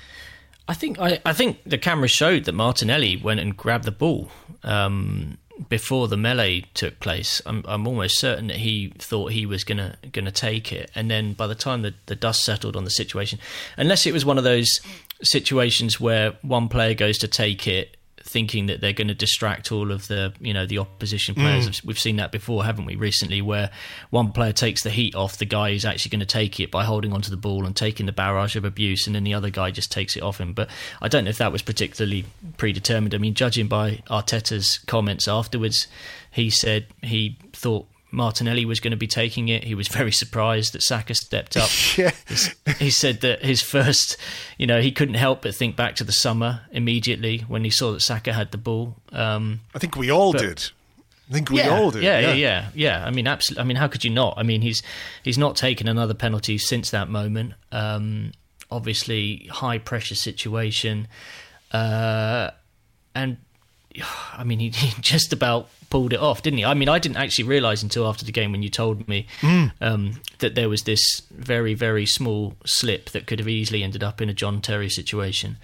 I think I, I think the camera showed that Martinelli went and grabbed the ball um, before the melee took place. I'm, I'm almost certain that he thought he was gonna gonna take it, and then by the time the, the dust settled on the situation, unless it was one of those situations where one player goes to take it, thinking that they're going to distract all of the, you know, the opposition players. Mm. We've seen that before, haven't we, recently, where one player takes the heat off the guy who's actually going to take it by holding onto the ball and taking the barrage of abuse, and then the other guy just takes it off him. But I don't know if that was particularly predetermined. I mean, judging by Arteta's comments afterwards, he said he thought Martinelli was going to be taking it. He was very surprised that Saka stepped up. Yeah. He said that his first, you know, he couldn't help but think back to the summer immediately when he saw that Saka had the ball. Um, I think we all but, did. I think we yeah, all did. Yeah, yeah, yeah, yeah, yeah. I mean, absolutely. I mean, how could you not? I mean, he's he's not taken another penalty since that moment. Um, obviously, high pressure situation, uh, and I mean, he, he just about pulled it off, didn't he? I mean, I didn't actually realise until after the game when you told me mm. um, that there was this very, very small slip that could have easily ended up in a John Terry situation.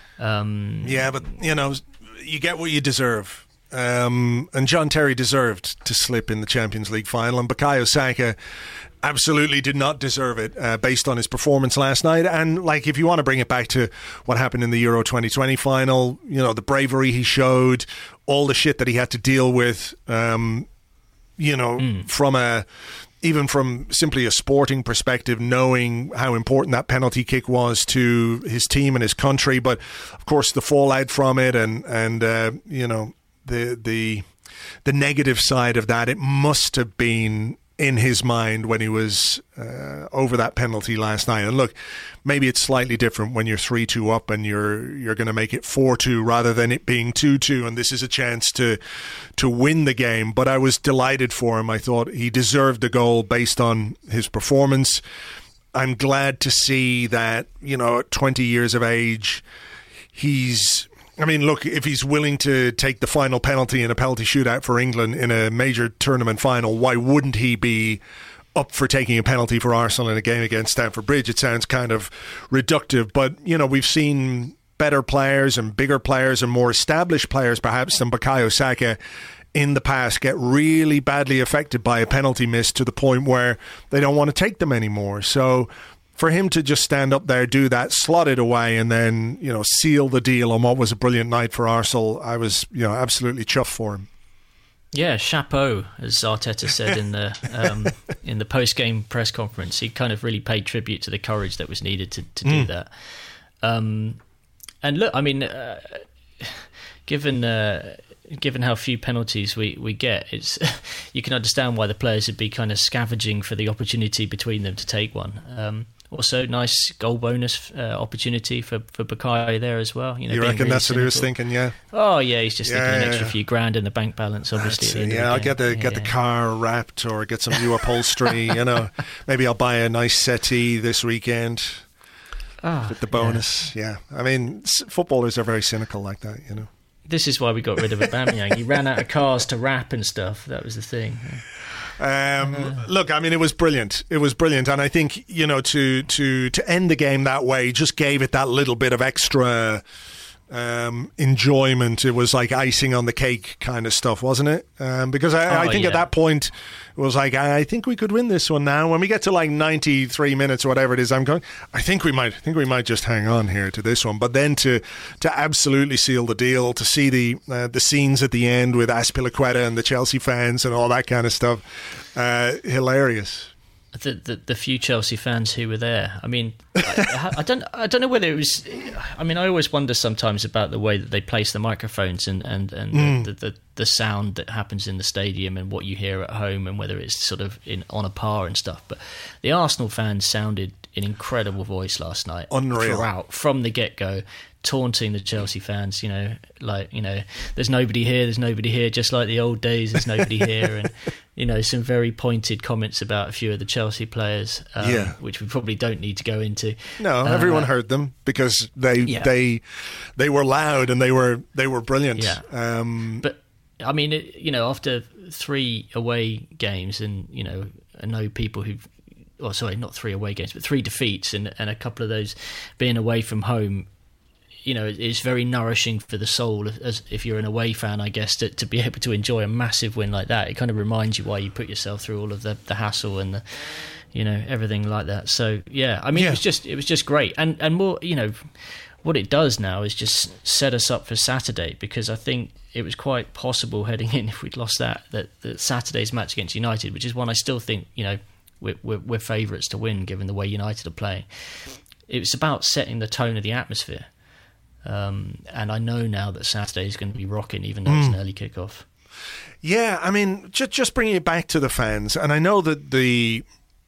Um, yeah, but, you know, you get what you deserve. Um, and John Terry deserved to slip in the Champions League final, and Bukayo Saka absolutely did not deserve it uh, based on his performance last night. And like, if you want to bring it back to what happened in the Euro twenty twenty final, you know, the bravery he showed, all the shit that he had to deal with, um, you know, mm. from a even from simply a sporting perspective, knowing how important that penalty kick was to his team and his country, but of course the fallout from it, and and uh, you know, the the the negative side of that, it must have been in his mind when he was uh, over that penalty last night. And look, maybe it's slightly different when you're three two up and you're you're going to make it four two rather than it being two two, and this is a chance to to win the game. But I was delighted for him. I thought he deserved the goal based on his performance. I'm glad to see that, you know, at twenty years of age, he's... I mean, look, if he's willing to take the final penalty in a penalty shootout for England in a major tournament final, why wouldn't he be up for taking a penalty for Arsenal in a game against Stamford Bridge? It sounds kind of reductive, but, you know, we've seen better players and bigger players and more established players, perhaps, than Bukayo Saka in the past get really badly affected by a penalty miss to the point where they don't want to take them anymore. So for him to just stand up there, do that, slot it away, and then, you know, seal the deal on what was a brilliant night for Arsenal, I was, you know, absolutely chuffed for him. Yeah, chapeau, as Arteta said in the um, in the post-game press conference. He kind of really paid tribute to the courage that was needed to, to do mm. that. Um, and look, I mean, uh, given uh, given how few penalties we, we get, it's you can understand why the players would be kind of scavenging for the opportunity between them to take one. Um, also, nice goal bonus uh, opportunity for, for Bukayo there as well. You know, you being reckon really that's cynical. what he was thinking, yeah? Oh, yeah, he's just Yeah, thinking an yeah, extra yeah. few grand in the bank balance, obviously. At the end yeah, of the I'll game. get the yeah, get the yeah. car wrapped or get some new upholstery. You know, maybe I'll buy a nice settee this weekend Ah, with the bonus. Yeah, yeah. I mean, s- footballers are very cynical like that. You know. This is why we got rid of Aubameyang. He ran out of cars to wrap and stuff. That was the thing. Um, uh, look, I mean, it was brilliant. It was brilliant, and I think you know to to to end the game that way just gave it that little bit of extra um, enjoyment. It was like icing on the cake kind of stuff, wasn't it? Um, because I, Oh, I think yeah. at that point it was like, I think we could win this one now. When we get to like ninety-three minutes or whatever it is, I'm going, I think we might, I think we might just hang on here to this one. But then to to absolutely seal the deal, to see the uh, the scenes at the end with Azpilicueta and the Chelsea fans and all that kind of stuff, uh, hilarious. The, the the few Chelsea fans who were there. I mean, I, I don't I don't know whether it was. I mean, I always wonder sometimes about the way that they place the microphones and and, and Mm. the, the the sound that happens in the stadium and what you hear at home and whether it's sort of in on a par and stuff. But the Arsenal fans sounded in incredible voice last night, Unreal. throughout from the get go. Taunting the Chelsea fans, you know, like, you know, there's nobody here, there's nobody here, just like the old days, there's nobody here. And, you know, some very pointed comments about a few of the Chelsea players, um, Yeah. which we probably don't need to go into. No, Uh, everyone heard them because they Yeah. they they were loud and they were they were brilliant. Yeah. Um, But, I mean, it, you know, after three away games and, you know, I know people who've, oh, sorry, not three away games, but three defeats and, and a couple of those being away from home, you know, it's very nourishing for the soul, as if you're an away fan, I guess, to, to be able to enjoy a massive win like that. It kind of reminds you why you put yourself through all of the, the hassle and the, you know, everything like that. So yeah, I mean, Yeah. it was just it was just great, and and more, you know, what it does now is just set us up for Saturday, because I think it was quite possible heading in, if we'd lost that, that, that Saturday's match against United, which is one I still think, you know, we're, we're, we're favourites to win given the way United are playing. It's about setting the tone of the atmosphere. Um, and I know now that Saturday is going to be rocking, even though it's an early kickoff. Yeah, I mean, just just bringing it back to the fans, and I know that the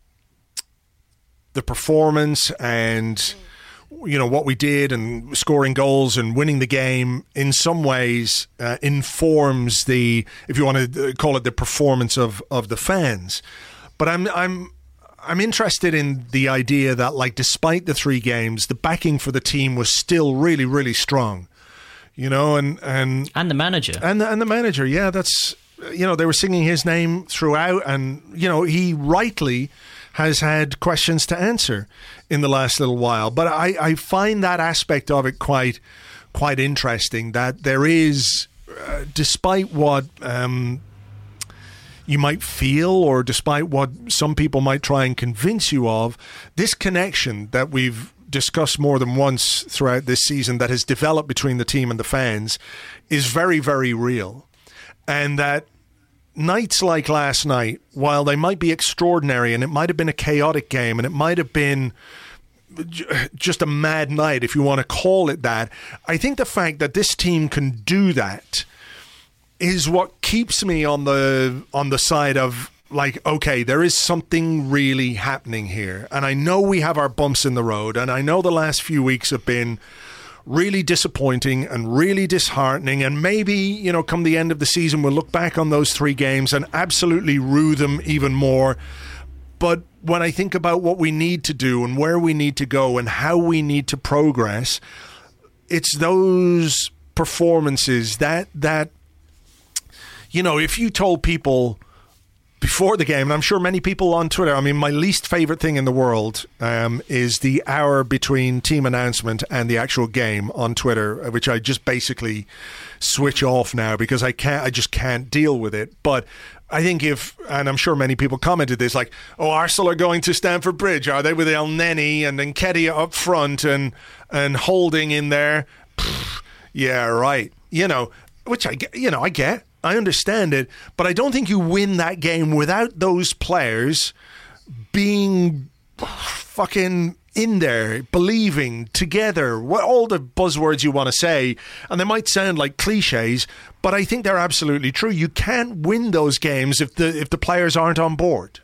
the performance and you know what we did and scoring goals and winning the game in some ways uh, informs the, if you want to call it, the performance of of the fans. But I'm I'm I'm interested in the idea that, like, despite the three games, the backing for the team was still really, really strong. You know, and and And the manager. and the, and the manager, yeah, that's, you know, they were singing his name throughout, and you know, he rightly has had questions to answer in the last little while. But I, I find that aspect of it quite quite interesting. That there is, uh, despite what um, you might feel, or despite what some people might try and convince you of, this connection that we've discussed more than once throughout this season that has developed between the team and the fans is very, very real. And that nights like last night, while they might be extraordinary and it might have been a chaotic game and it might have been j- just a mad night, if you want to call it that, I think the fact that this team can do that is what keeps me on the on the side of, like, okay, there is something really happening here. And I know we have our bumps in the road, and I know the last few weeks have been really disappointing and really disheartening, and maybe, you know, come the end of the season, we'll look back on those three games and absolutely rue them even more. But when I think about what we need to do and where we need to go and how we need to progress, it's those performances that, that you know, if you told people before the game, and I'm sure many people on Twitter, I mean, my least favorite thing in the world um, is the hour between team announcement and the actual game on Twitter, which I just basically switch off now because I can't, I just can't deal with it. But I think if, and I'm sure many people commented this, like, oh, Arsenal are going to Stamford Bridge, are they, with El Neni and Nketiah up front and and Holding in there? Pfft, yeah, right. You know, which I get, you know, I get. I understand it, but I don't think you win that game without those players being fucking in there, believing, together, what, all the buzzwords you want to say, and they might sound like cliches, but I think they're absolutely true. You can't win those games if the if the players aren't on board.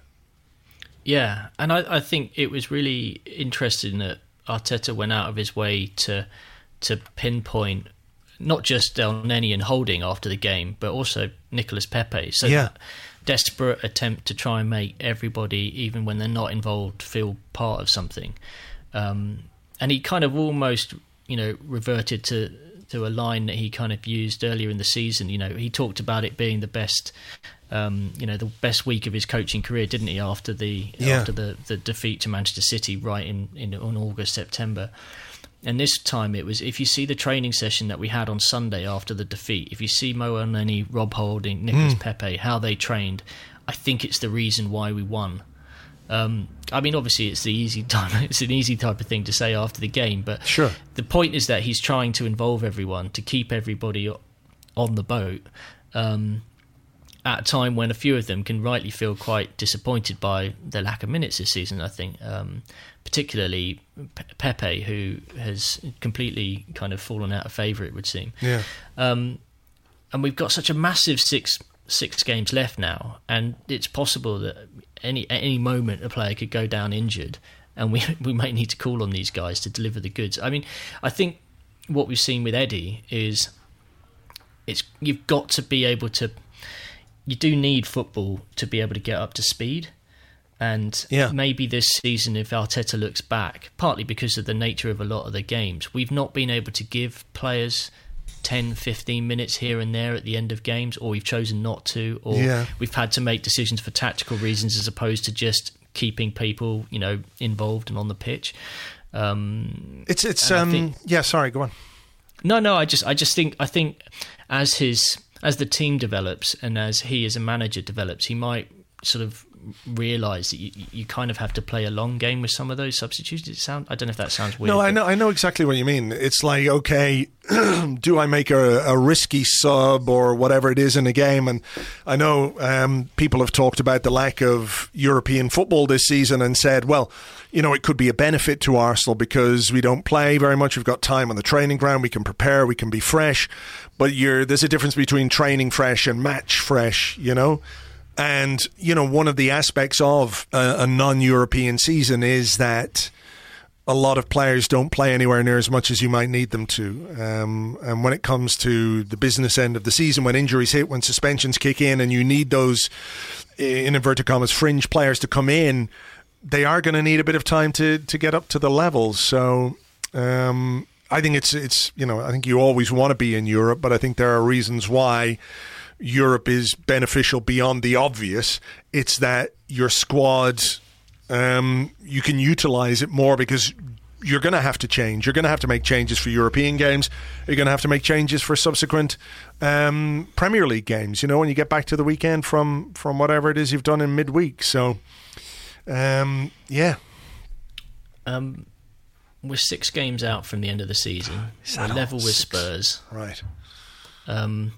Yeah, and I, I think it was really interesting that Arteta went out of his way to to pinpoint not just Elneny and Holding after the game, but also Nicolas Pepe. So yeah. that desperate attempt to try and make everybody, even when they're not involved, feel part of something. Um, and he kind of almost, you know, reverted to to a line that he kind of used earlier in the season. You know, he talked about it being the best, um, you know, the best week of his coaching career, didn't he? After the yeah. after the, the defeat to Manchester City, right in, in on August, September. And this time it was, if you see the training session that we had on Sunday after the defeat, if you see Mo Elneny, Rob Holding, Nicolas mm. Pepe, how they trained, I think it's the reason why we won. Um, I mean, obviously it's the easy time. It's an easy type of thing to say after the game, but sure. The point is that he's trying to involve everyone, to keep everybody on the boat, um, at a time when a few of them can rightly feel quite disappointed by the lack of minutes this season, I think. Um, particularly Pepe, who has completely kind of fallen out of favour, it would seem. Yeah. Um, and we've got such a massive six six games left now, and it's possible that any at any moment a player could go down injured, and we we might need to call on these guys to deliver the goods. I mean, I think what we've seen with Eddie is it's you've got to be able to. You do need football to be able to get up to speed. And yeah. maybe this season, if Arteta looks back, partly because of the nature of a lot of the games, we've not been able to give players ten, fifteen minutes here and there at the end of games, or we've chosen not to, or yeah. we've had to make decisions for tactical reasons as opposed to just keeping people, you know, involved and on the pitch. Um, it's it's um think, yeah. Sorry, go on. No, no. I just I just think I think as his as the team develops and as he as a manager develops, he might sort of realise that you, you kind of have to play a long game with some of those substitutes. Does it sound? I don't know if that sounds weird. No, I know, I know exactly what you mean. It's like, okay, do I make a, a risky sub or whatever it is in a game? And I know um, people have talked about the lack of European football this season and said, well, you know, it could be a benefit to Arsenal because we don't play very much. We've got time on the training ground. We can prepare. We can be fresh. But you're, there's a difference between training fresh and match fresh, you know? And, you know, one of the aspects of a, a non-European season is that a lot of players don't play anywhere near as much as you might need them to. Um, and when it comes to the business end of the season, when injuries hit, when suspensions kick in, and you need those, in inverted commas, fringe players to come in, they are going to need a bit of time to, to get up to the levels. So um, I think it's, it's, you know, I think you always want to be in Europe, but I think there are reasons why Europe is beneficial beyond the obvious. It's that your squad, um, you can utilize it more because you're going to have to change. You're going to have to make changes for European games. You're going to have to make changes for subsequent um, Premier League games, you know, when you get back to the weekend from, from whatever it is you've done in midweek. So, um, yeah. Um, we're six games out from the end of the season. We're level with Spurs. Right. Um,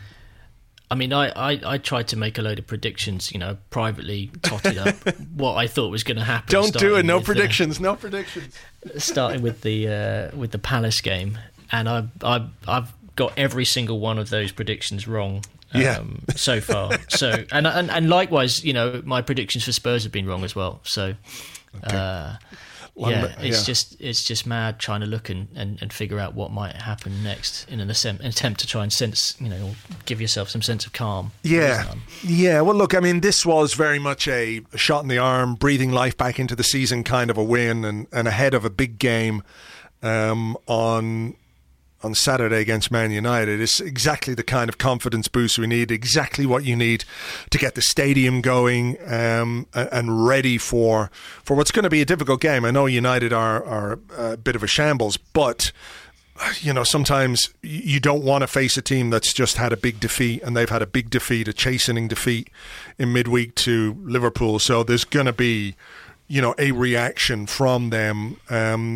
I mean, I, I, I tried to make a load of predictions, you know, privately totted up what I thought was going to happen. Don't do it. No with, predictions. Uh, no predictions. Starting with the uh, with the Palace game, and I I I've got every single one of those predictions wrong. Um, yeah. so far. So and, and and likewise, you know, my predictions for Spurs have been wrong as well. So. Okay. Uh, Yeah, it's yeah. just it's just mad trying to look and, and, and figure out what might happen next in an attempt, an attempt to try and sense, you know, give yourself some sense of calm. Yeah, yeah. Well, look, I mean, this was very much a shot in the arm, breathing life back into the season kind of a win, and, and ahead of a big game um, on on Saturday against Man United. It's exactly the kind of confidence boost we need, exactly what you need to get the stadium going um, and ready for for what's going to be a difficult game. I know United are, are a bit of a shambles, but you know, sometimes you don't want to face a team that's just had a big defeat, and they've had a big defeat, a chastening defeat in midweek to Liverpool. So there's going to be, you know, a reaction from them. Um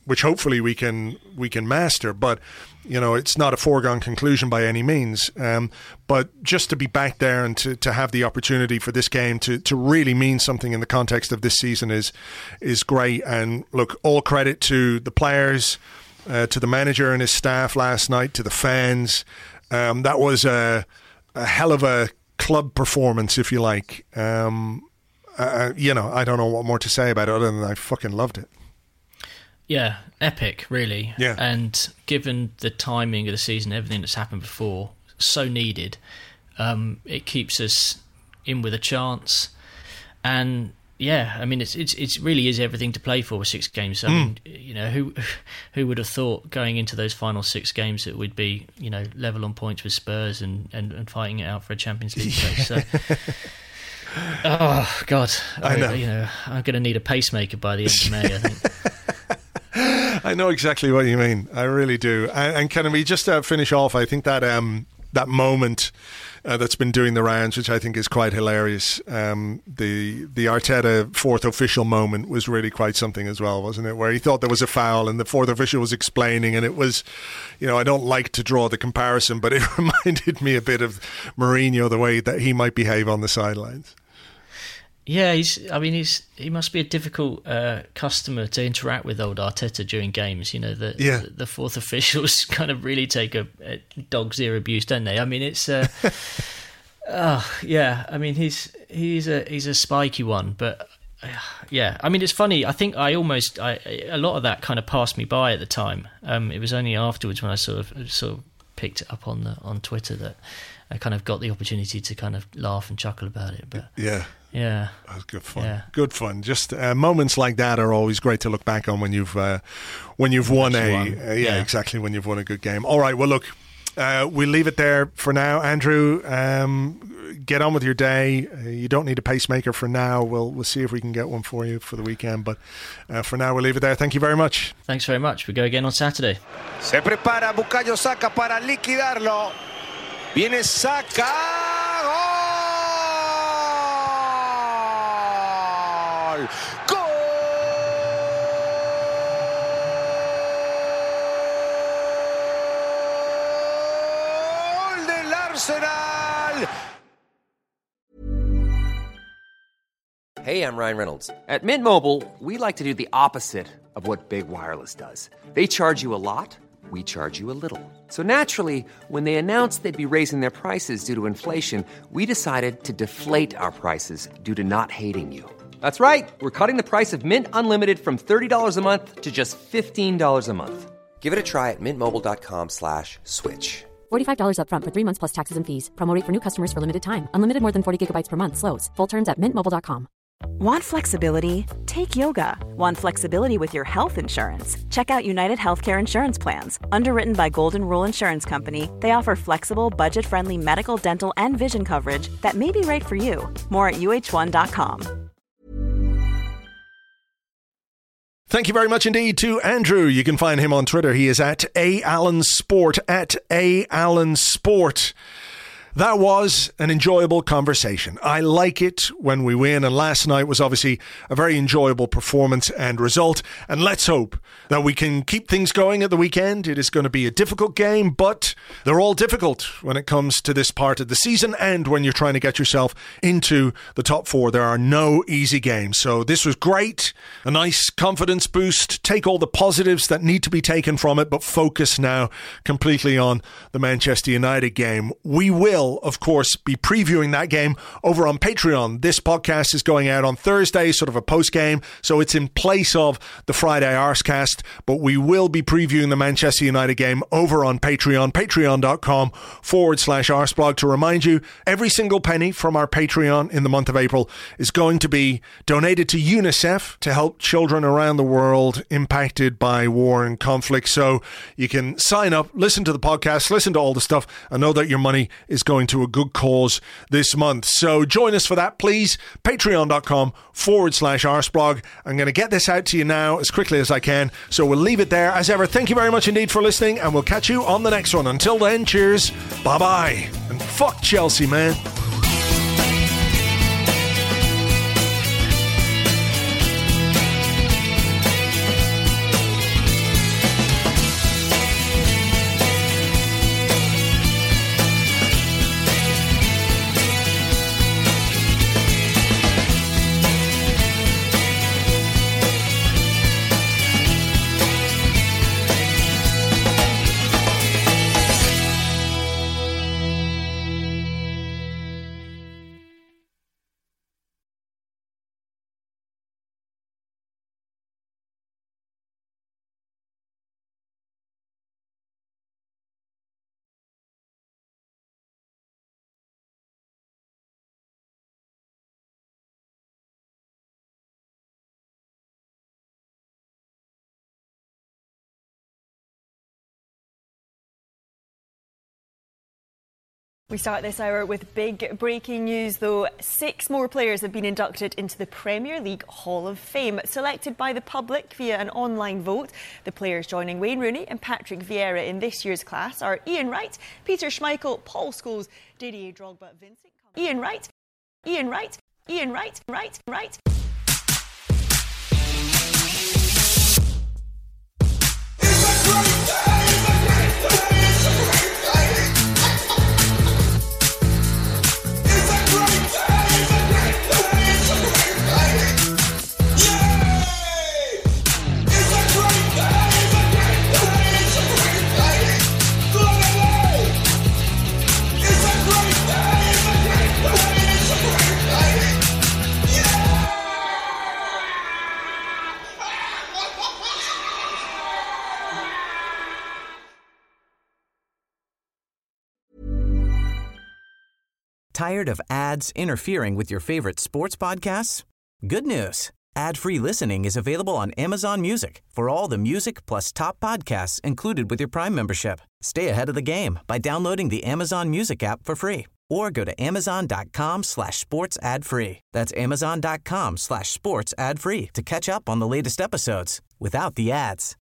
which hopefully we can we can master. But you know, it's not a foregone conclusion by any means. Um, but just to be back there and to, to have the opportunity for this game to, to really mean something in the context of this season is is great. And look, all credit to the players, uh, to the manager and his staff last night, to the fans. Um, that was a, a hell of a club performance, if you like. Um, uh, you know, I don't know what more to say about it other than I fucking loved it. Yeah, epic, really. Yeah. And given the timing of the season, everything that's happened before, so needed. Um, it keeps us in with a chance. And yeah, I mean, it's it's it really is everything to play for with six games. I mm. mean, you know, who who would have thought going into those final six games that we'd be, you know, level on points with Spurs and, and, and fighting it out for a Champions League place. So. Oh God! I know. I, you know, I'm going to need a pacemaker by the end of May, I think. I know exactly what you mean. I really do. And, and can we just uh, finish off? I think that um, that moment uh, that's been doing the rounds, which I think is quite hilarious. Um, the the Arteta fourth official moment was really quite something as well, wasn't it? Where he thought there was a foul, and the fourth official was explaining, and it was, you know, I don't like to draw the comparison, but it reminded me a bit of Mourinho, the way that he might behave on the sidelines. Yeah, he's. I mean, he's. He must be a difficult uh, customer to interact with, old Arteta, during games. You know, the yeah. the, the fourth officials kind of really take a, a dog's ear abuse, don't they? I mean, it's. Uh, oh, yeah. I mean, he's he's a he's a spiky one, but uh, yeah. I mean, it's funny. I think I almost I, a lot of that kind of passed me by at the time. Um, it was only afterwards when I sort of sort of picked it up on the on Twitter that I kind of got the opportunity to kind of laugh and chuckle about it. But yeah. Yeah, that was good fun. Yeah. Good fun. Just uh, moments like that are always great to look back on when you've uh, when you've won a won. Uh, yeah, yeah exactly when you've won a good game. All right, well look, uh, we'll leave it there for now. Andrew, um, get on with your day. Uh, you don't need a pacemaker for now. We'll we'll see if we can get one for you for the weekend. But uh, for now, we'll leave it there. Thank you very much. Thanks very much. We go again on Saturday. Se prepara Bukayo Saka para liquidarlo. Viene Saka. ¡Gol! ¡Gol del Arsenal! Hey, I'm Ryan Reynolds. At Mint Mobile, we like to do the opposite of what Big Wireless does. They charge you a lot, we charge you a little. So naturally, when they announced they'd be raising their prices due to inflation, we decided to deflate our prices due to not hating you. That's right. We're cutting the price of Mint Unlimited from thirty dollars a month to just fifteen dollars a month. Give it a try at mintmobile.com slash switch. forty-five dollars up front for three months plus taxes and fees. Promo rate for new customers for limited time. Unlimited more than forty gigabytes per month slows. Full terms at mint mobile dot com. Want flexibility? Take yoga. Want flexibility with your health insurance? Check out United Healthcare Insurance Plans. Underwritten by Golden Rule Insurance Company, they offer flexible, budget-friendly medical, dental, and vision coverage that may be right for you. More at U H one dot com. Thank you very much indeed to Andrew. You can find him on Twitter. He is at A Allen Sport, at A Allen Sport. That was an enjoyable conversation. I like it when we win, and last night was obviously a very enjoyable performance and result, and let's hope that we can keep things going at the weekend. It is going to be a difficult game, but they're all difficult when it comes to this part of the season and when you're trying to get yourself into the top four. There are no easy games, so this was great, a nice confidence boost. Take all the positives that need to be taken from it, but focus now completely on the Manchester United game. We will of course, be previewing that game over on Patreon. This podcast is going out on Thursday, sort of a post-game, so it's in place of the Friday Arscast, but we will be previewing the Manchester United game over on Patreon, patreon.com forward slash Arsblog. To remind you, every single penny from our Patreon in the month of April is going to be donated to UNICEF to help children around the world impacted by war and conflict. So you can sign up, listen to the podcast, listen to all the stuff, and know that your money is going to a good cause this month. So join us for that, please. Patreon.com forward slash Arsblog. I'm going to get this out to you now as quickly as I can. So we'll leave it there. As ever, thank you very much indeed for listening, and we'll catch you on the next one. Until then, cheers, bye-bye, and fuck Chelsea, man. We start this hour with big breaking news, though. Six more players have been inducted into the Premier League Hall of Fame, selected by the public via an online vote. The players joining Wayne Rooney and Patrick Vieira in this year's class are Ian Wright, Peter Schmeichel, Paul Scholes, Didier Drogba, Vincent Kompany. Ian Wright, Ian Wright, Ian Wright, Wright, Wright. Tired of ads interfering with your favorite sports podcasts? Good news. Ad-free listening is available on Amazon Music for all the music plus top podcasts included with your Prime membership. Stay ahead of the game by downloading the Amazon Music app for free or go to amazon.com slash sports ad free. That's amazon.com slash sports ad free to catch up on the latest episodes without the ads.